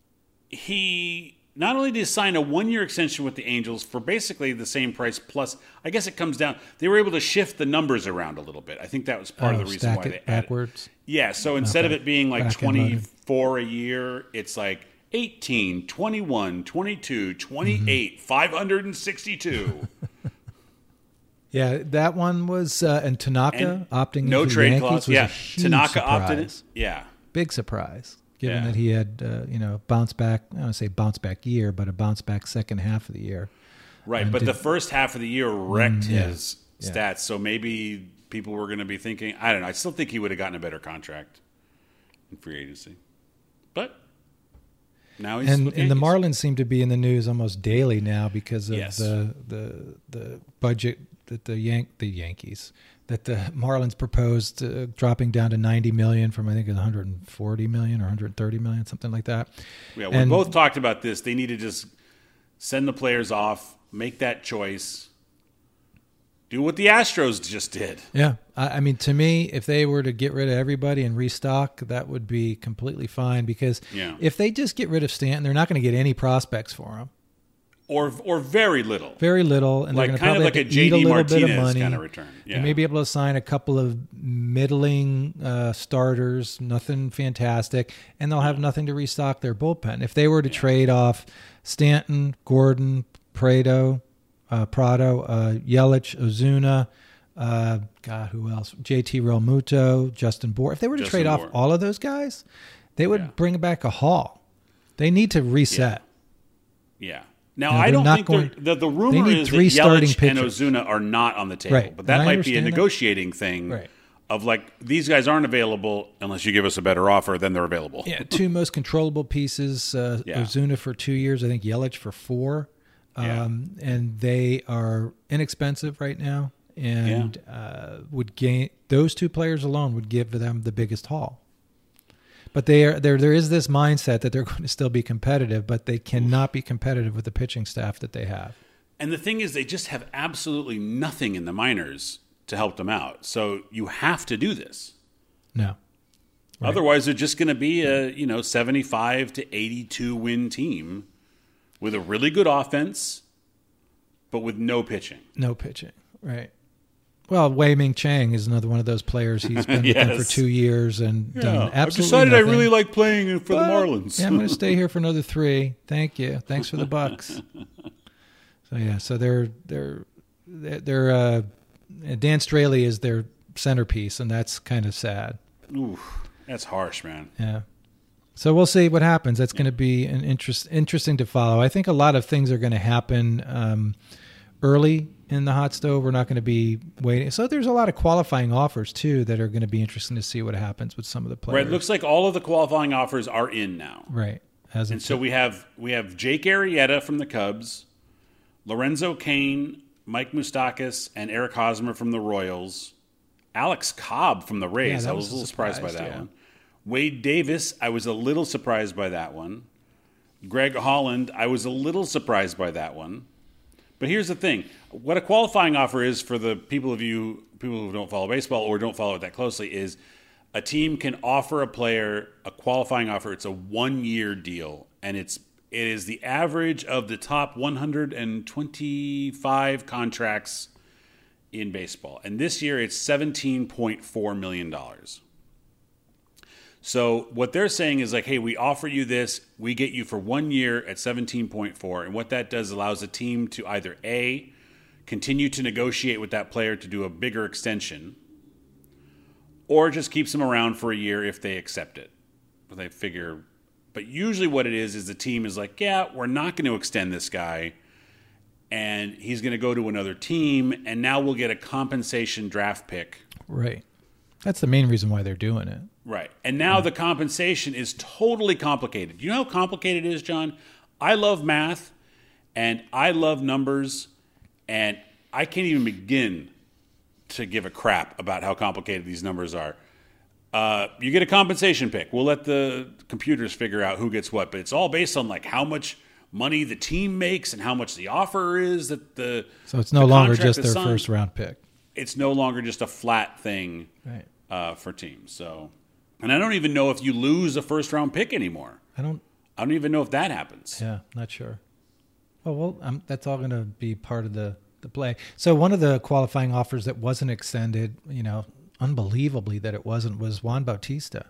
he not only did he sign a one-year extension with the Angels for basically the same price plus, I guess it comes down, they were able to shift the numbers around a little bit. I think that was part Oh, of the reason stack why it they added. backwards. Yeah, so instead of it being like Back-end loaded. twenty-four a year, it's like eighteen, twenty-one, twenty-two, twenty-eight, Mm-hmm. five hundred sixty-two. Yeah, that one was, uh, and Tanaka And opting no into the trade Yankees clause. was Yeah, a huge Tanaka opted in. surprise. Yeah. Big surprise, given Yeah. that he had, uh, you know, bounce back, I don't want to say bounce back year, but a bounce back second half of the year. Right, And but did- the first half of the year wrecked Mm, yeah. his Yeah. stats, so maybe people were going to be thinking, I don't know, I still think he would have gotten a better contract in free agency. But now he's And with and the Yankees. Marlins seem to be in the news almost daily now because of Yes. the the the budget that the Yank the Yankees that the Marlins proposed, uh, dropping down to ninety million from I think one hundred forty million or one hundred thirty million, something like that. Yeah, we and- both talked about this. They need to just send the players off, make that choice, do what the Astros just did. Yeah, I, I mean, to me, if they were to get rid of everybody and restock, that would be completely fine. Because Yeah. if they just get rid of Stanton, they're not going to get any prospects for him. Or or very little. Very little, and Like they're kind going of to like probably a have to eat J D a little bit of Martinez money. kind of return. Yeah. They may be able to sign a couple of middling uh, starters, nothing fantastic, and they'll have nothing to restock their bullpen. If they were to trade off Stanton, Gordon, Prado, uh, Prado, uh, Yelich, Ozuna, uh, God, who else? J T Realmuto, Justin Bour. If they were to Justin trade off Bour. all of those guys, they would Yeah. bring back a haul. They need to reset. Yeah. Now, No, I they're don't not think going- they're- the, the they rumor need is that three starting Yelich and pitchers. Ozuna are not on the table. Right. But that And I might be a understand that. negotiating thing Right. of like, these guys aren't available unless you give us a better offer, then they're available. Yeah, two most controllable pieces. Uh, Yeah. Ozuna for two years, I think Yelich for four. Yeah. Um, and they are inexpensive right now, and uh, would gain those two players alone would give them the biggest haul. But they are there. There is this mindset that they're going to still be competitive, but they cannot be competitive with the pitching staff that they have. And the thing is, they just have absolutely nothing in the minors to help them out. So you have to do this. No, Right. Otherwise, they're just going to be a you know seventy-five to eighty-two win team with a really good offense, but with no pitching. no pitching. Right. Well, Wei Ming Chang is another one of those players. He's been with them for Yes. two years and done I've absolutely decided I nothing. really like playing for the But, Marlins. Yeah, I'm going to stay here for another three. Thank you. Thanks for the bucks. So yeah, so they're they're they're, they're uh, Dan Straley is their centerpiece, and that's kind of sad. Ooh, that's harsh, man. Yeah. So we'll see what happens. That's going to be an interest interesting to follow. I think a lot of things are going to happen um, early in the hot stove. We're not going to be waiting. So there's a lot of qualifying offers too that are going to be interesting to see what happens with some of the players. Right. It looks like all of the qualifying offers are in now. Right. As and so we have we have Jake Arrieta from the Cubs, Lorenzo Cain, Mike Moustakas, and Eric Hosmer from the Royals, Alex Cobb from the Rays. Yeah, I was, was a little surprise, surprised by that yeah. one. Wade Davis, I was a little surprised by that one. Greg Holland, I was a little surprised by that one. But here's the thing. What a qualifying offer is for the people of you people who don't follow baseball or don't follow it that closely is a team can offer a player a qualifying offer. It's a one-year deal, and it's it is the average of the top one hundred twenty-five contracts in baseball. And this year it's seventeen point four million dollars. So what they're saying is like, hey, we offer you this, we get you for one year at seventeen point four, and what that does allows a team to either A, continue to negotiate with that player to do a bigger extension, or just keeps them around for a year if they accept it. They figure, but usually what it is is the team is like, yeah, we're not going to extend this guy, and he's going to go to another team, and now we'll get a compensation draft pick. Right. That's the main reason why they're doing it. Right. And now the compensation is totally complicated. You know how complicated it is, John? I love math, and I love numbers, and I can't even begin to give a crap about how complicated these numbers are. Uh, you get a compensation pick. We'll let the computers figure out who gets what, but it's all based on like how much money the team makes and how much the offer is that the So it's no the longer contract just is their signed. first round pick. It's no longer just a flat thing Right. uh, for teams. So, and I don't even know if you lose a first round pick anymore. I don't I don't even know if that happens. Yeah, not sure. Well, well, um, that's all going to be part of the, the play. So one of the qualifying offers that wasn't extended, you know, unbelievably that it wasn't, was Juan Bautista.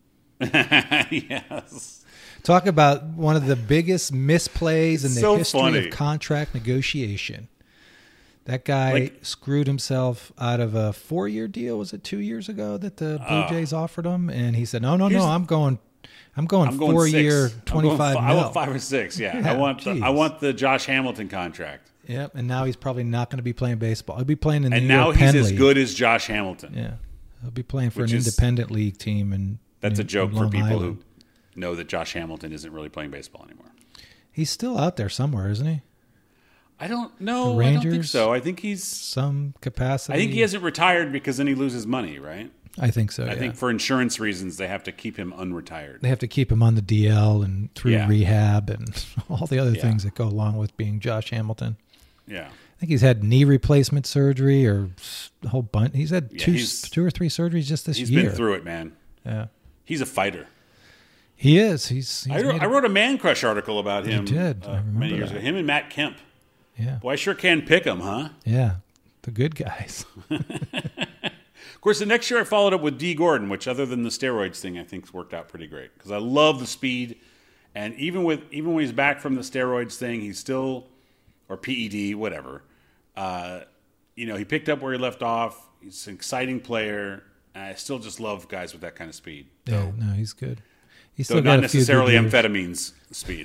Yes. Talk about one of the biggest misplays in the So history funny. of contract negotiation. That guy Like- screwed himself out of a four-year deal. Was it two years ago that the Blue Uh, Jays offered him? And he said, no, no, Here's no, the- I'm going I'm going I'm going four-year, six. I'm going twenty-five fi- mil. I want five or six. Yeah, Yeah, I want. The, I geez. want the Josh Hamilton contract. Yep, and now he's probably not going to be playing baseball. He'll be playing in the And New now York he's Penn as League. good as Josh Hamilton. Yeah, he'll be playing for Which an is- independent league team. And That's in, a joke in for Long people Island. who know that Josh Hamilton isn't really playing baseball anymore. He's still out there somewhere, isn't he? I don't know. The I don't think Rangers? so. I think he's. Some capacity. I think he hasn't retired because then he loses money, right? I think so. I yeah. think for insurance reasons they have to keep him unretired. They have to keep him on the D L and through Yeah. rehab and all the other Yeah. things that go along with being Josh Hamilton. Yeah. I think he's had knee replacement surgery or a whole bunch. He's had Yeah, two, he's- two or three surgeries just this He's year. been through it, man. Yeah, He's a fighter. he is. He's. he's I wrote, made I a- wrote a Man Crush article about him. did. I Uh, remember many years that. ago. Him and Matt Kemp. yeah, Boy, I sure can pick him, huh? yeah, the good guys. Of course, the next year I followed up with D. Gordon, which, other than the steroids thing, I think's worked out pretty great because I love the speed, and even with even when he's back from the steroids thing, he's still or P E D, whatever. Uh, you know, he picked up where he left off. He's an exciting player, and I still just love guys with that kind of speed. Yeah, no, he's good. He's So still not got a few good necessarily years. amphetamines speed.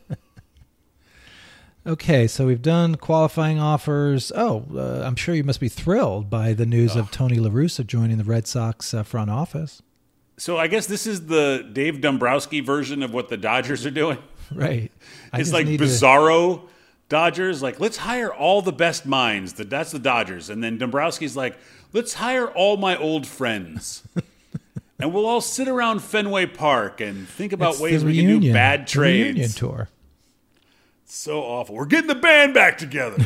Okay, so we've done qualifying offers. Oh, uh, I'm sure you must be thrilled by the news of Tony La Russa joining the Red Sox uh, front office. So I guess this is the Dave Dombrowski version of what the Dodgers are doing. Right. I It's just like need to- bizarro Dodgers. Like, let's hire all the best minds. That That's the Dodgers. And then Dombrowski's like, let's hire all my old friends. And we'll all sit around Fenway Park and think about It's ways the we can do reunion- bad the reunion trades. tour. So awful. We're getting the band back together.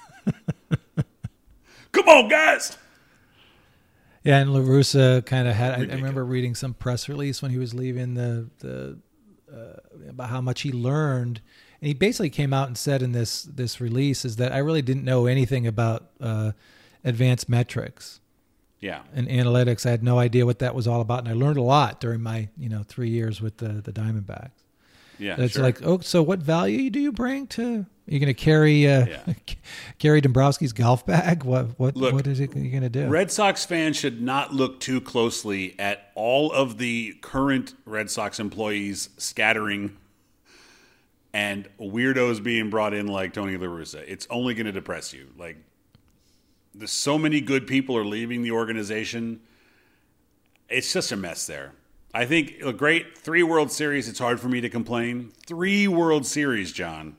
Come on, guys. Yeah, and La Russa kind of had. I, I Ridiculous. remember reading some press release when he was leaving the the uh, about how much he learned, and he basically came out and said in this this release is that I really didn't know anything about uh, advanced metrics Yeah. and analytics. I had no idea what that was all about, and I learned a lot during my you know three years with the the Diamondbacks. Yeah. It's sure. like, oh, so what value do you bring to? You're going to carry uh, Yeah. carry Dombrowski's golf bag? What what Look, what is it you're going to do? Red Sox fans should not look too closely at all of the current Red Sox employees scattering and weirdos being brought in like Tony La Russa. It's only going to depress you. Like, there's so many good people are leaving the organization. It's just a mess there. I think a great three World Series, it's hard for me to complain. Three World Series, John.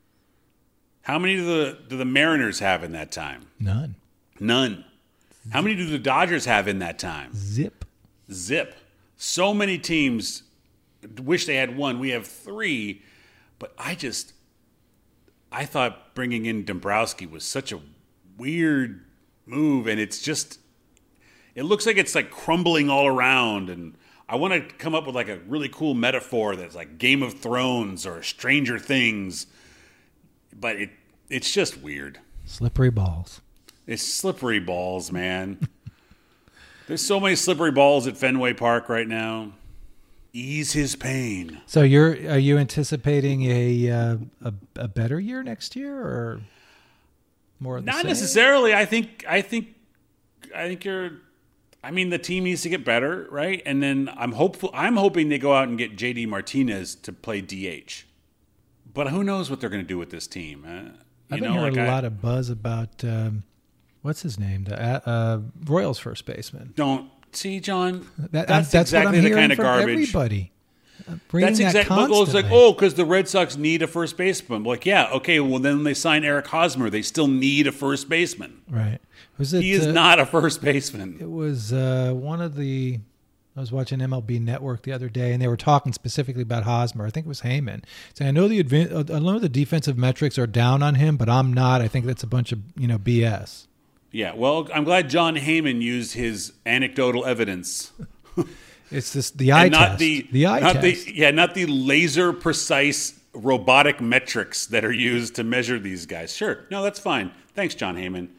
How many do the, do the Mariners have in that time? None. None. How many do the Dodgers have in that time? Zip. Zip. So many teams wish they had one. We have three. But I just, I thought bringing in Dombrowski was such a weird move. And it's just, it looks like it's like crumbling all around. And I want to come up with like a really cool metaphor that's like Game of Thrones or Stranger Things. But it it's just weird. Slippery balls. It's slippery balls, man. There's so many slippery balls at Fenway Park right now. Ease his pain. So you're are you anticipating a uh, a, a better year next year, or more of the Not same? necessarily. I think I think I think you're I mean the team needs to get better, right? And then I'm hopeful I'm hoping they go out and get J D Martinez to play D H. But who knows what they're going to do with this team? Uh, you I've been know, hearing like a I, lot of buzz about um, what's his name, the uh, uh, Royals first baseman. Don't see, John. That, that's, that's exactly what I'm the hearing kind of from garbage. Everybody. I'm reading That's that exactly. Well, it's like, constantly. oh, because the Red Sox need a first baseman. Like, yeah, okay. Well, then when they sign Eric Hosmer, they still need a first baseman. Right. Was it? He is uh, not a first baseman. It was uh, one of the. I was watching M L B Network the other day, and they were talking specifically about Hosmer. I think it was Heyman saying, "I know the advan- I know the defensive metrics are down on him, but I'm not. I think that's a bunch of you know B S." Yeah. Well, I'm glad John Heyman used his anecdotal evidence. It's this the eye and not test. The, the eye not test. The, yeah, not the laser precise robotic metrics that are used to measure these guys. Sure. No, that's fine. Thanks, John Heyman.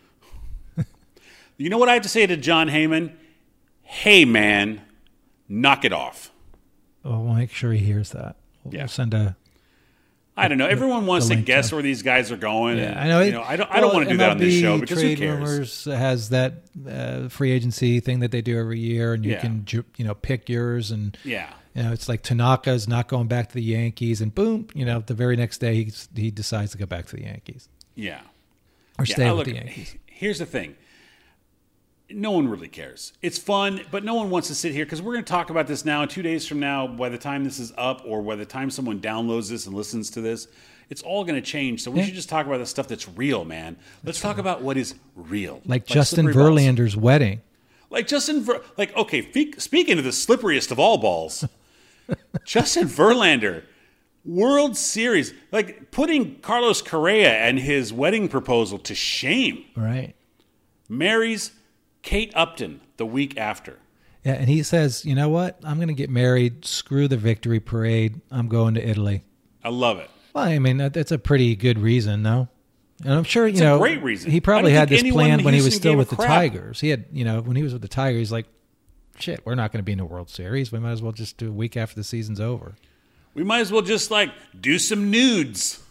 You know what I have to say to John Heyman? Hey, man. Knock it off. Oh, we'll make sure he hears that. We'll Yeah. send a. I don't know. Everyone wants the to link guess to- where these guys are going. Yeah, and, I know. You know, I don't. I don't want to do that on this show because who Trade cares? Rumors has that uh, free agency thing that they do every year, and you Yeah. can ju- you know pick yours, and Yeah. you know it's like Tanaka's not going back to the Yankees, and boom, you know the very next day he he decides to go back to the Yankees Yeah. or Yeah, stay I with look- the Yankees. Here's the thing. No one really cares. It's fun, but no one wants to sit here because we're going to talk about this now. Two days from now, by the time this is up, or by the time someone downloads this and listens to this, it's all going to change. So we Yeah. should just talk about the stuff that's real, man. Let's talk about what is real, Like Justin slippery balls. Verlander's wedding. Like Justin, Ver- like okay. Fe- speaking of the slipperiest of all balls, Justin Verlander, World Series, like putting Carlos Correa and his wedding proposal to shame. Right. Marries Kate Upton the week after. Yeah, and he says, you know what? I'm going to get married. Screw the victory parade. I'm going to Italy. I love it. Well, I mean, that, that's a pretty good reason, no? And I'm sure, you It's a know, great reason. he probably I don't had think this anyone in planned when he was Houston still gave with a the crap. Tigers. He had, you know, when he was with the Tigers, he's like, shit, we're not going to be in the World Series. We might as well just do a week after the season's over. We might as well just like do some nudes.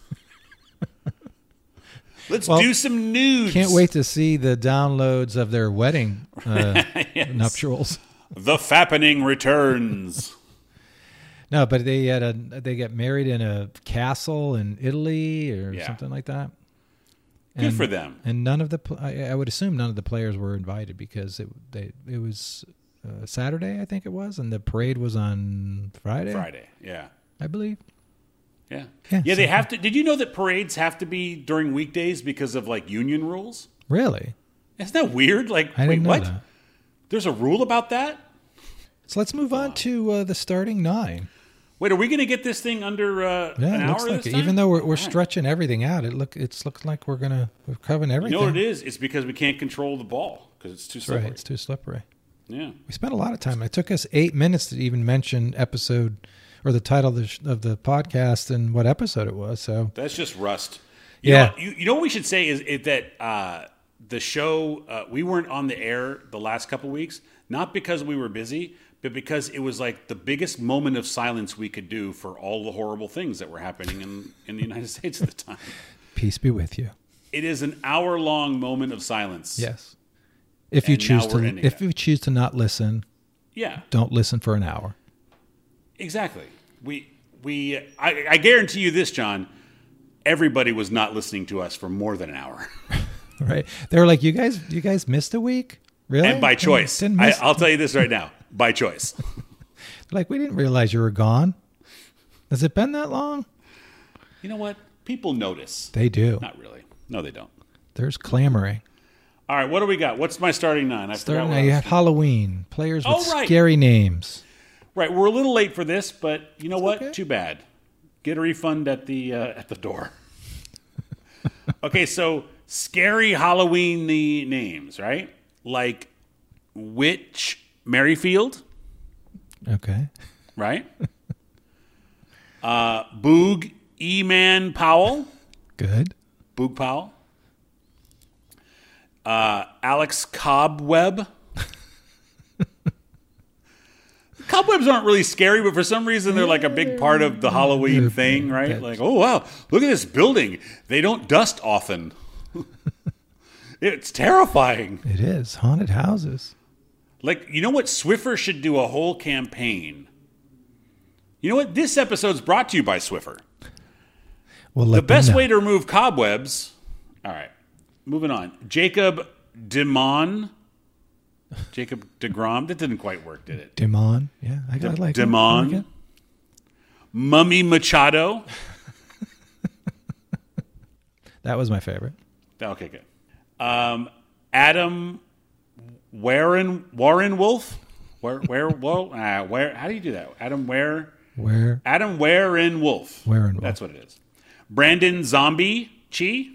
Let's Well, do some nudes. Can't wait to see the downloads of their wedding uh, Yes. nuptials. The fappening returns. No, but they had a they got married in a castle in Italy or Yeah. something like that. Good And- for them. And none of the pl- I, I would assume none of the players were invited because it they it was uh, Saturday, I think it was, and the parade was on Friday. Friday. Yeah. I believe. Yeah. Yeah, Yeah, they so- have to. Did you know that parades have to be during weekdays because of like union rules? Really? Isn't that weird? Like, I wait, didn't know what? that. There's a rule about that? So let's move on to uh, the starting nine. Wait, are we going to get this thing under uh, Yeah, an it looks hour like this it. time? Even though we're, we're All right. stretching everything out, it look it's looking like we're gonna we're covering You everything. know what it is? It's because we can't control the ball because it's too That's slippery. right. It's too slippery. Yeah. We spent a lot of time. It took us eight minutes to even mention episode or the title of the, sh- of the podcast and what episode it was. So That's just rust. You Yeah. Know, what- you, you know what we should say is, is that uh, the show, uh, we weren't on the air the last couple weeks, not because we were busy, but because it was like the biggest moment of silence we could do for all the horrible things that were happening in, in the United States at the time. peace be with you. It is an hour-long moment of silence. Yes. If you And choose now we're to, ending if it. you choose to not listen, Yeah. don't listen for an hour. Exactly. We we I, I guarantee you this, John. Everybody was not listening to us for more than an hour. Right? They were like, "You guys, you guys missed a week, really?" And by choice. Didn't I, miss- I'll tell you this right now. By choice. like, we didn't realize you were gone. Has it been that long? You know what? People notice. They do. Not really. No, they don't. There's clamoring. All right, what do we got? What's my starting nine? I Starting forgot now, what you I have was- Halloween players with Oh, right. scary names. Right, we're a little late for this, but you know what? okay. Too bad. Get a refund at the uh, at the door. Okay, so scary Halloween the names, right? Like Witch Merrifield, Okay. right? uh, Boog E-Man Powell, Good. Boog Powell. Uh, Alex Cobweb. Cobwebs aren't really scary, but for some reason they're like a big part of the Halloween thing, right? Like, oh wow, look at this building. They don't dust often. It's terrifying. It is. Haunted houses. Like, you know what? Swiffer should do a whole campaign. You know what? This episode's brought to you by Swiffer. Well, let The them best know. way to remove cobwebs. All right, moving on. Jacob Demon. Jacob DeGrom. That didn't quite work, did it? Demon. Yeah, I, I like it. I like Demon. it. Mummy Machado. That was my favorite. Okay, good. Um, Adam Warren Warren Wolf. Where where well uh, where how do you do that? Adam Ware Where? Adam Warren Wolf. Warren Wolf. That's what it is. Brandon Zombie Chi.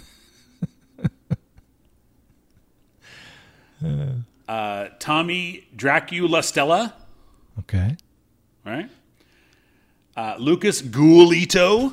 uh, Tommy Dracula Stella. Okay. Right. Uh, Lucas Ghoulito.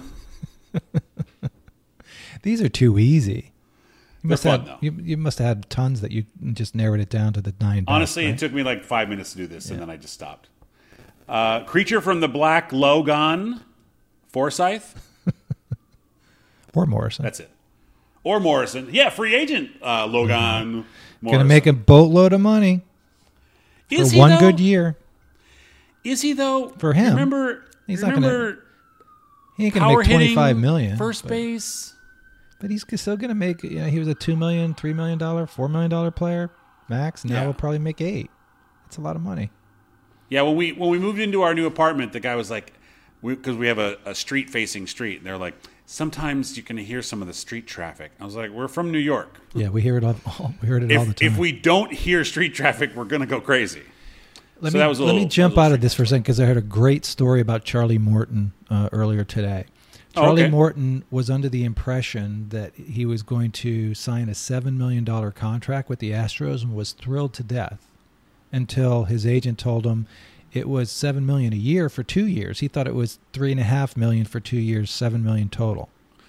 These are too easy. You must fun, have though. you, you must have had tons that you just narrowed it down to the nine. best, Honestly, right? it took me like five minutes to do this, and then I just stopped. Uh, Creature from the Black Logan Forsyth. or Morrison. That's it. Or Morrison. Yeah, free agent uh, Logan Morrison. Gonna make a boatload of money Is for he, one though? good year. Is he, though? For him. Remember, He's not gonna- remember He ain't gonna power make twenty hitting, five million. first but, base? but he's still gonna make. You know, he was a two million, three million dollar, four million dollar player max. Now Yeah. we'll probably make eight. That's a lot of money. Yeah, when we when we moved into our new apartment, the guy was like, because we, we have a, a street facing street, and they're like, sometimes you can hear some of the street traffic. I was like, we're from New York. Yeah, we hear it all. We heard it all the If, time. if we don't hear street traffic, we're going to go crazy. Let So me that was a let little- me jump a little out of this for a second because I heard a great story about Charlie Morton uh, earlier today. Oh, Charlie okay. Morton was under the impression that he was going to sign a seven million dollar contract with the Astros and was thrilled to death until his agent told him it was seven million a year for two years. He thought it was three and a half million for two years, seven million total.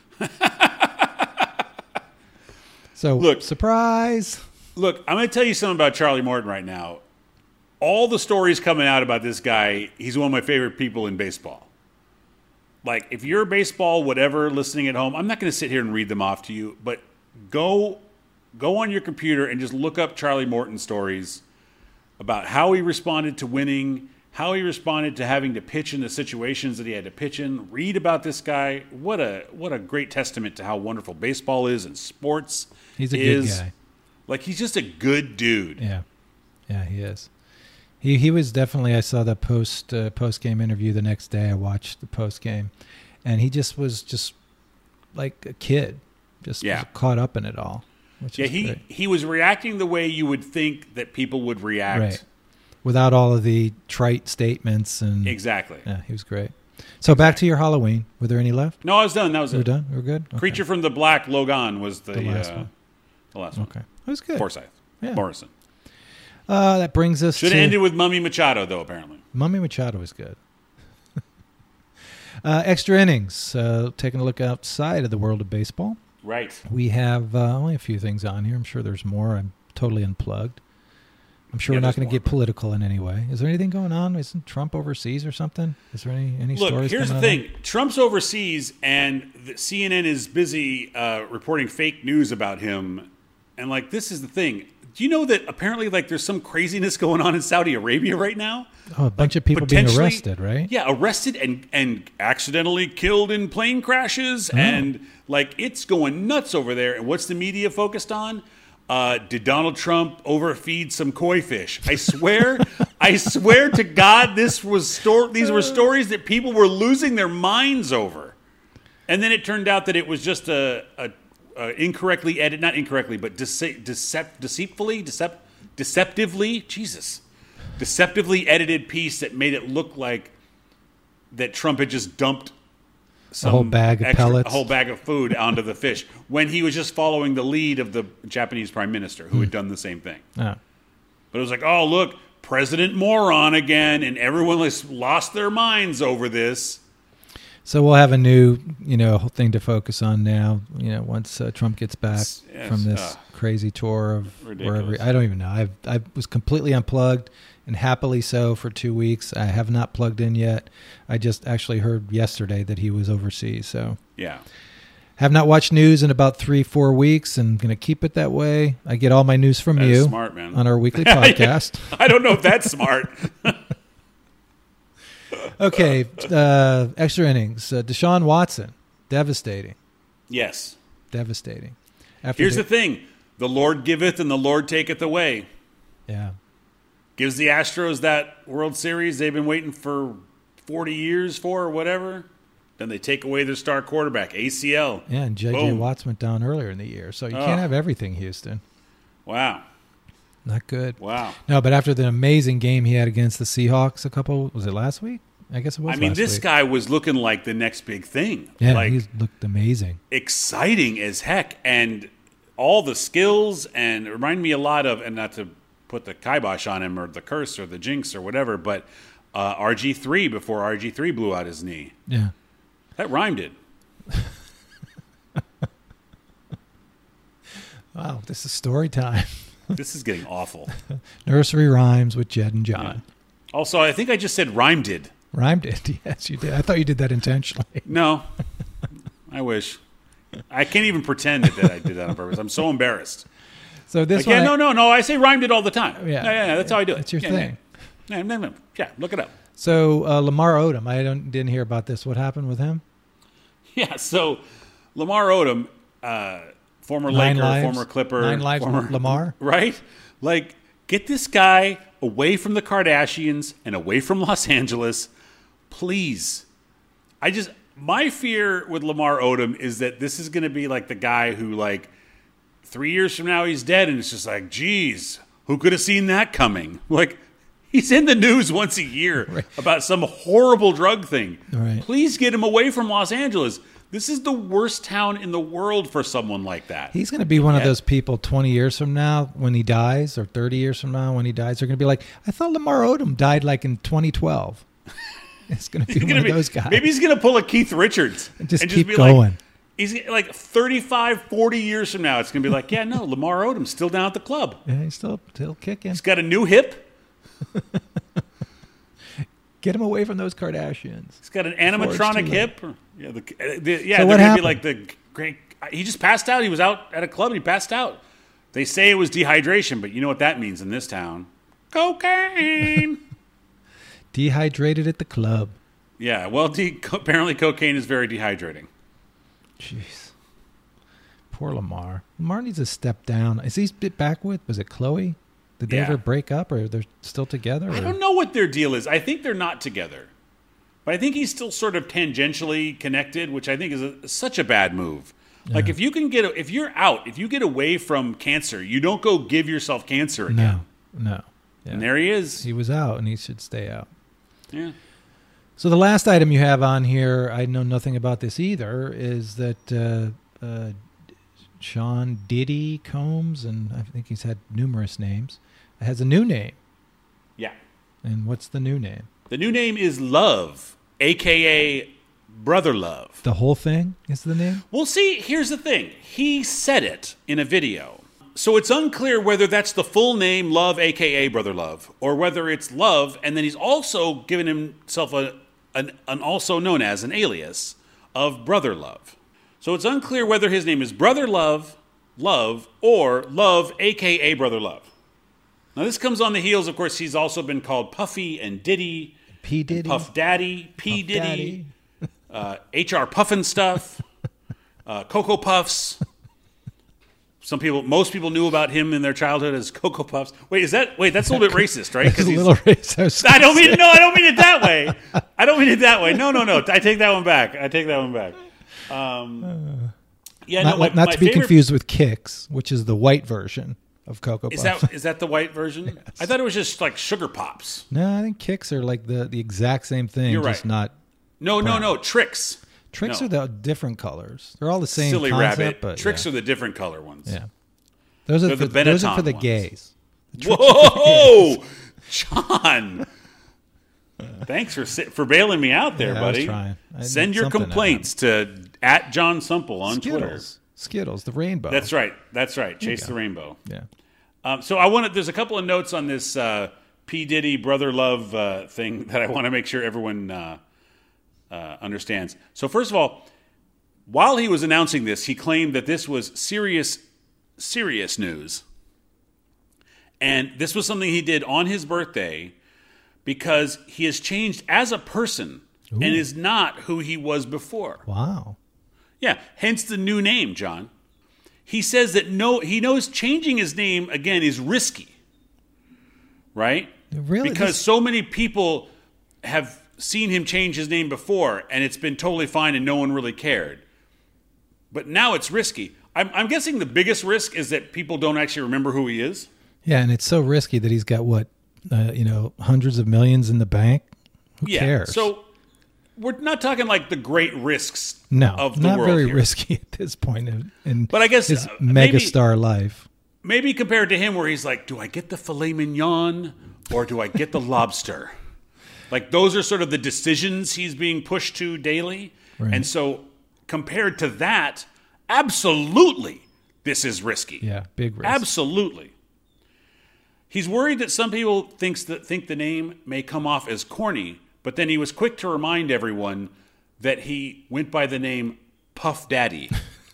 So Look. surprise. Look, I'm going to tell you something about Charlie Morton right now. All the stories coming out about this guy, he's one of my favorite people in baseball. Like, if you're a baseball, whatever, listening at home, I'm not going to sit here and read them off to you, but go go on your computer and just look up Charlie Morton stories about how he responded to winning, how he responded to having to pitch in the situations that he had to pitch in. Read about this guy. What a what a great testament to how wonderful baseball is and sports He's a is. good guy. Like, he's just a good dude. Yeah, yeah, he is. He he was definitely. I saw the post uh, post game interview the next day. I watched the post game, and he just was just like a kid, just Yeah. was caught up in it all. Which Yeah, is he, great. he was reacting the way you would think that people would react. Right. Without all of the trite statements and Exactly. yeah, he was great. So back to your Halloween. Were there any left? No, I was done. That was We're it. done. We're good. Okay. Creature from the Black Logan was the, The last uh, one. The last one. Okay, it was good. Forsyth. Yeah. Morrison. Uh, that brings us Should to have ended with Mummy Machado, though, apparently. Mummy Machado is good. uh, extra innings. Uh, taking a look outside of the world of baseball. Right. We have uh, only a few things on here. I'm sure there's more. I'm totally unplugged. I'm sure Yeah, we're not there's going to more, get political in any way. Is there anything going on? Isn't Trump overseas or something? Is there any any Look, stories? here's the coming out thing. Trump's overseas, and the C N N is busy uh, reporting fake news about him. And, like, this is the thing. Do you know that apparently, like, there's some craziness going on in Saudi Arabia right now? Oh, a bunch of people being arrested, right? Yeah, arrested and, and accidentally killed in plane crashes. Oh. And, like, it's going nuts over there. And what's the media focused on? Uh, did Donald Trump overfeed some koi fish? I swear, I swear to God, this was sto- these were stories that people were losing their minds over. And then it turned out that it was just a, a, a incorrectly edited, not incorrectly, but dece- decept- deceitfully, decept- deceptively, Jesus, deceptively edited piece that made it look like that Trump had just dumped some a whole bag of extra, pellets, a whole bag of food onto the fish when he was just following the lead of the Japanese prime minister who mm. had done the same thing. Oh. But it was like, oh, look, President Moron again, and everyone has lost their minds over this. So we'll have a new, you know, thing to focus on now. You know, once uh, Trump gets back yes, from this uh, crazy tour of ridiculous. wherever. I don't even know. I I was completely unplugged, and happily so, for two weeks. I have not plugged in yet. I just actually heard yesterday that he was overseas. So yeah, have not watched news in about three, four weeks, and going to keep it that way. I get all my news from that's you, smart, man. on our weekly podcast. I don't know if that's smart. Okay, uh, extra innings. Uh, Deshaun Watson, devastating. Yes, devastating. After Here's the, the thing: the Lord giveth, and the Lord taketh away. Yeah. Gives the Astros that World Series they've been waiting for forty years for, or whatever. Then they take away their star quarterback, A C L. Yeah, and J J Boom. Watts went down earlier in the year, so you oh. can't have everything, Houston. Wow. Not good. Wow. No, but after the amazing game he had against the Seahawks a couple, was it last week? I guess it was I mean, last this week. guy was looking like the next big thing. Yeah, like, he looked amazing. Exciting as heck. And all the skills, and it reminded me a lot of, and not to put the kibosh on him or the curse or the jinx or whatever, but uh, R G three before R G three blew out his knee. Yeah. That rhymed it. Wow, this is story time. This is getting awful. Nursery rhymes with Jed and John. Yeah. Also, I think I just said rhymed it. Rhymed it. Yes, you did. I thought you did that intentionally. No. I wish. I can't even pretend that I did that on purpose. I'm so embarrassed. So this like, yeah, one, no, no, no. I say rhymed it all the time. Yeah, yeah, yeah, yeah that's how I do it. It's your yeah, thing. Yeah. Yeah, yeah, yeah, look it up. So uh, Lamar Odom, I don't didn't hear about this. What happened with him? Yeah, so Lamar Odom, uh, former Nine Laker, lives, former Clipper, nine lives former, with Lamar, right? Like, get this guy away from the Kardashians and away from Los Angeles, please. I just my fear with Lamar Odom is that this is going to be like the guy who, like, three years from now he's dead, and it's just like, geez, who could have seen that coming? Like, he's in the news once a year right. about some horrible drug thing. Right. Please get him away from Los Angeles. This is the worst town in the world for someone like that. He's going to be one yeah. of those people twenty years from now when he dies, or thirty years from now when he dies. They're going to be like, I thought Lamar Odom died like in twenty twelve. It's going to be one of be, those guys. Maybe he's going to pull a Keith Richards. And just and keep just be going. Like, he's like thirty-five, forty years from now, it's going to be like, yeah, no, Lamar Odom's still down at the club. Yeah, he's still, still kicking. He's got a new hip. Get him away from those Kardashians. He's got an animatronic hip. Yeah, the, the, yeah so they're going to be like the great. He just passed out. He was out at a club and he passed out. They say it was dehydration, but you know what that means in this town? Cocaine. Dehydrated at the club. Yeah, well, de- apparently cocaine is very dehydrating. Jeez. Poor Lamar. Lamar needs to step down. Is he back with, was it Chloe? Did they yeah. ever break up, or they're still together? I or? don't know what their deal is. I think they're not together. But I think he's still sort of tangentially connected, which I think is a, such a bad move. Yeah. Like, if you can get, if you're out, if you get away from cancer, you don't go give yourself cancer again. No, no. Yeah. And there he is. He was out, and he should stay out. Yeah. So the last item you have on here, I know nothing about this either, is that uh, uh, Sean Diddy Combs, and I think he's had numerous names, has a new name. Yeah. And what's the new name? The new name is Love, a k a. Brother Love. The whole thing is the name? Well, see, here's the thing. He said it in a video. So it's unclear whether that's the full name, Love, a k a. Brother Love, or whether it's Love, and then he's also given himself a, an, an also known as an alias of Brother Love. So it's unclear whether his name is Brother Love Love or Love, a k a. Brother Love. Now, this comes on the heels, of course, he's also been called Puffy and Diddy. P. Diddy. Puff Daddy, P. Puff Diddy, Daddy. uh, H R Puffin stuff, uh, Cocoa Puffs. Some people, most people knew about him in their childhood as Cocoa Puffs. Wait, is that? Wait, that's a little bit racist, right? It's a he's, little racist. I don't mean no, I don't mean it that way. I don't mean it that way. No, no, no. I take that one back. I take that one back. Um, yeah, Not, no, my, not my to be favorite, confused with Kix, which is the white version of Cocoa Is Puffs. that is that the white version? Yes. I thought it was just like Sugar Pops. No, I think Kix are like the, the exact same thing, You're just right. not. No, brown. no, no. Tricks. Tricks No. are the different colors. They're all the same Silly concept, rabbit. but Tricks yeah. are the different color ones. yeah. Those are They're for, the those are for Benetton the ones. gays. Whoa, John! Thanks for si- for bailing me out there, Yeah, I was buddy. trying. I Send need your something out of complaints to at John Sumple on Twitter. Skittles. Skittles, the rainbow. That's right. That's right. Chase the rainbow. Yeah. Um, so I wanted. There's a couple of notes on this uh, P Diddy brother love uh, thing that I want to make sure everyone uh, uh, understands. So first of all, while he was announcing this, he claimed that this was serious, serious news, and this was something he did on his birthday because he has changed as a person Ooh. and is not who he was before. Wow. Yeah, hence the new name, John. He says that no, he knows changing his name again is risky, right? Really? Because This- so many people have seen him change his name before, and it's been totally fine, and no one really cared. But now it's risky. I'm, I'm guessing the biggest risk is that people don't actually remember who he is. Yeah, and it's so risky that he's got what, uh, you know, hundreds of millions in the bank. Who yeah. cares? So we're not talking like the great risks no, of the not world very here. risky at this point in, in But I guess, his uh, maybe- megastar life. Maybe compared to him, where he's like, do I get the filet mignon or do I get the lobster? Like, those are sort of the decisions he's being pushed to daily. Right. And so, compared to that, absolutely, this is risky. Yeah, big risk. Absolutely. He's worried that some people thinks that think the name may come off as corny, but then he was quick to remind everyone that he went by the name Puff Daddy.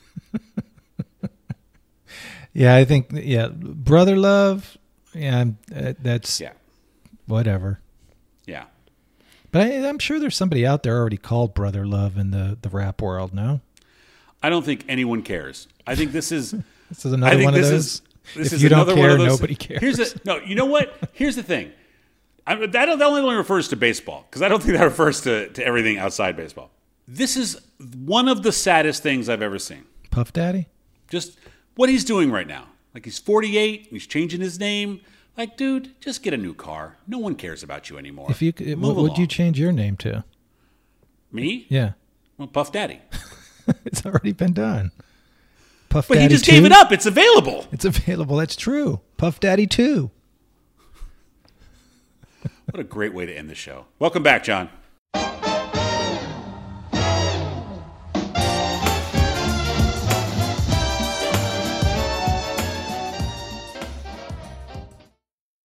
Yeah, I think, yeah, brother love, yeah, uh, that's Yeah. whatever. Yeah. But I, I'm sure there's somebody out there already called brother love in the, the rap world, no? I don't think anyone cares. I think this is... This is I another think one of this those. is this if is you don't another one care, of those, nobody cares. Here's the, no, you know what? Here's the thing. I, that, that only refers to baseball because I don't think that refers to, to everything outside baseball. This is one of the saddest things I've ever seen. Puff Daddy? Just what he's doing right now. Like, he's forty-eight, he's changing his name. Like, dude, just get a new car. No one cares about you anymore. If you, could- Move what would you along. change your name to? Me? Yeah. Well, Puff Daddy. It's already been done. Puff But Daddy he just two? gave it up. It's available. It's available. That's true. Puff Daddy two. What a great way to end the show. Welcome back, John.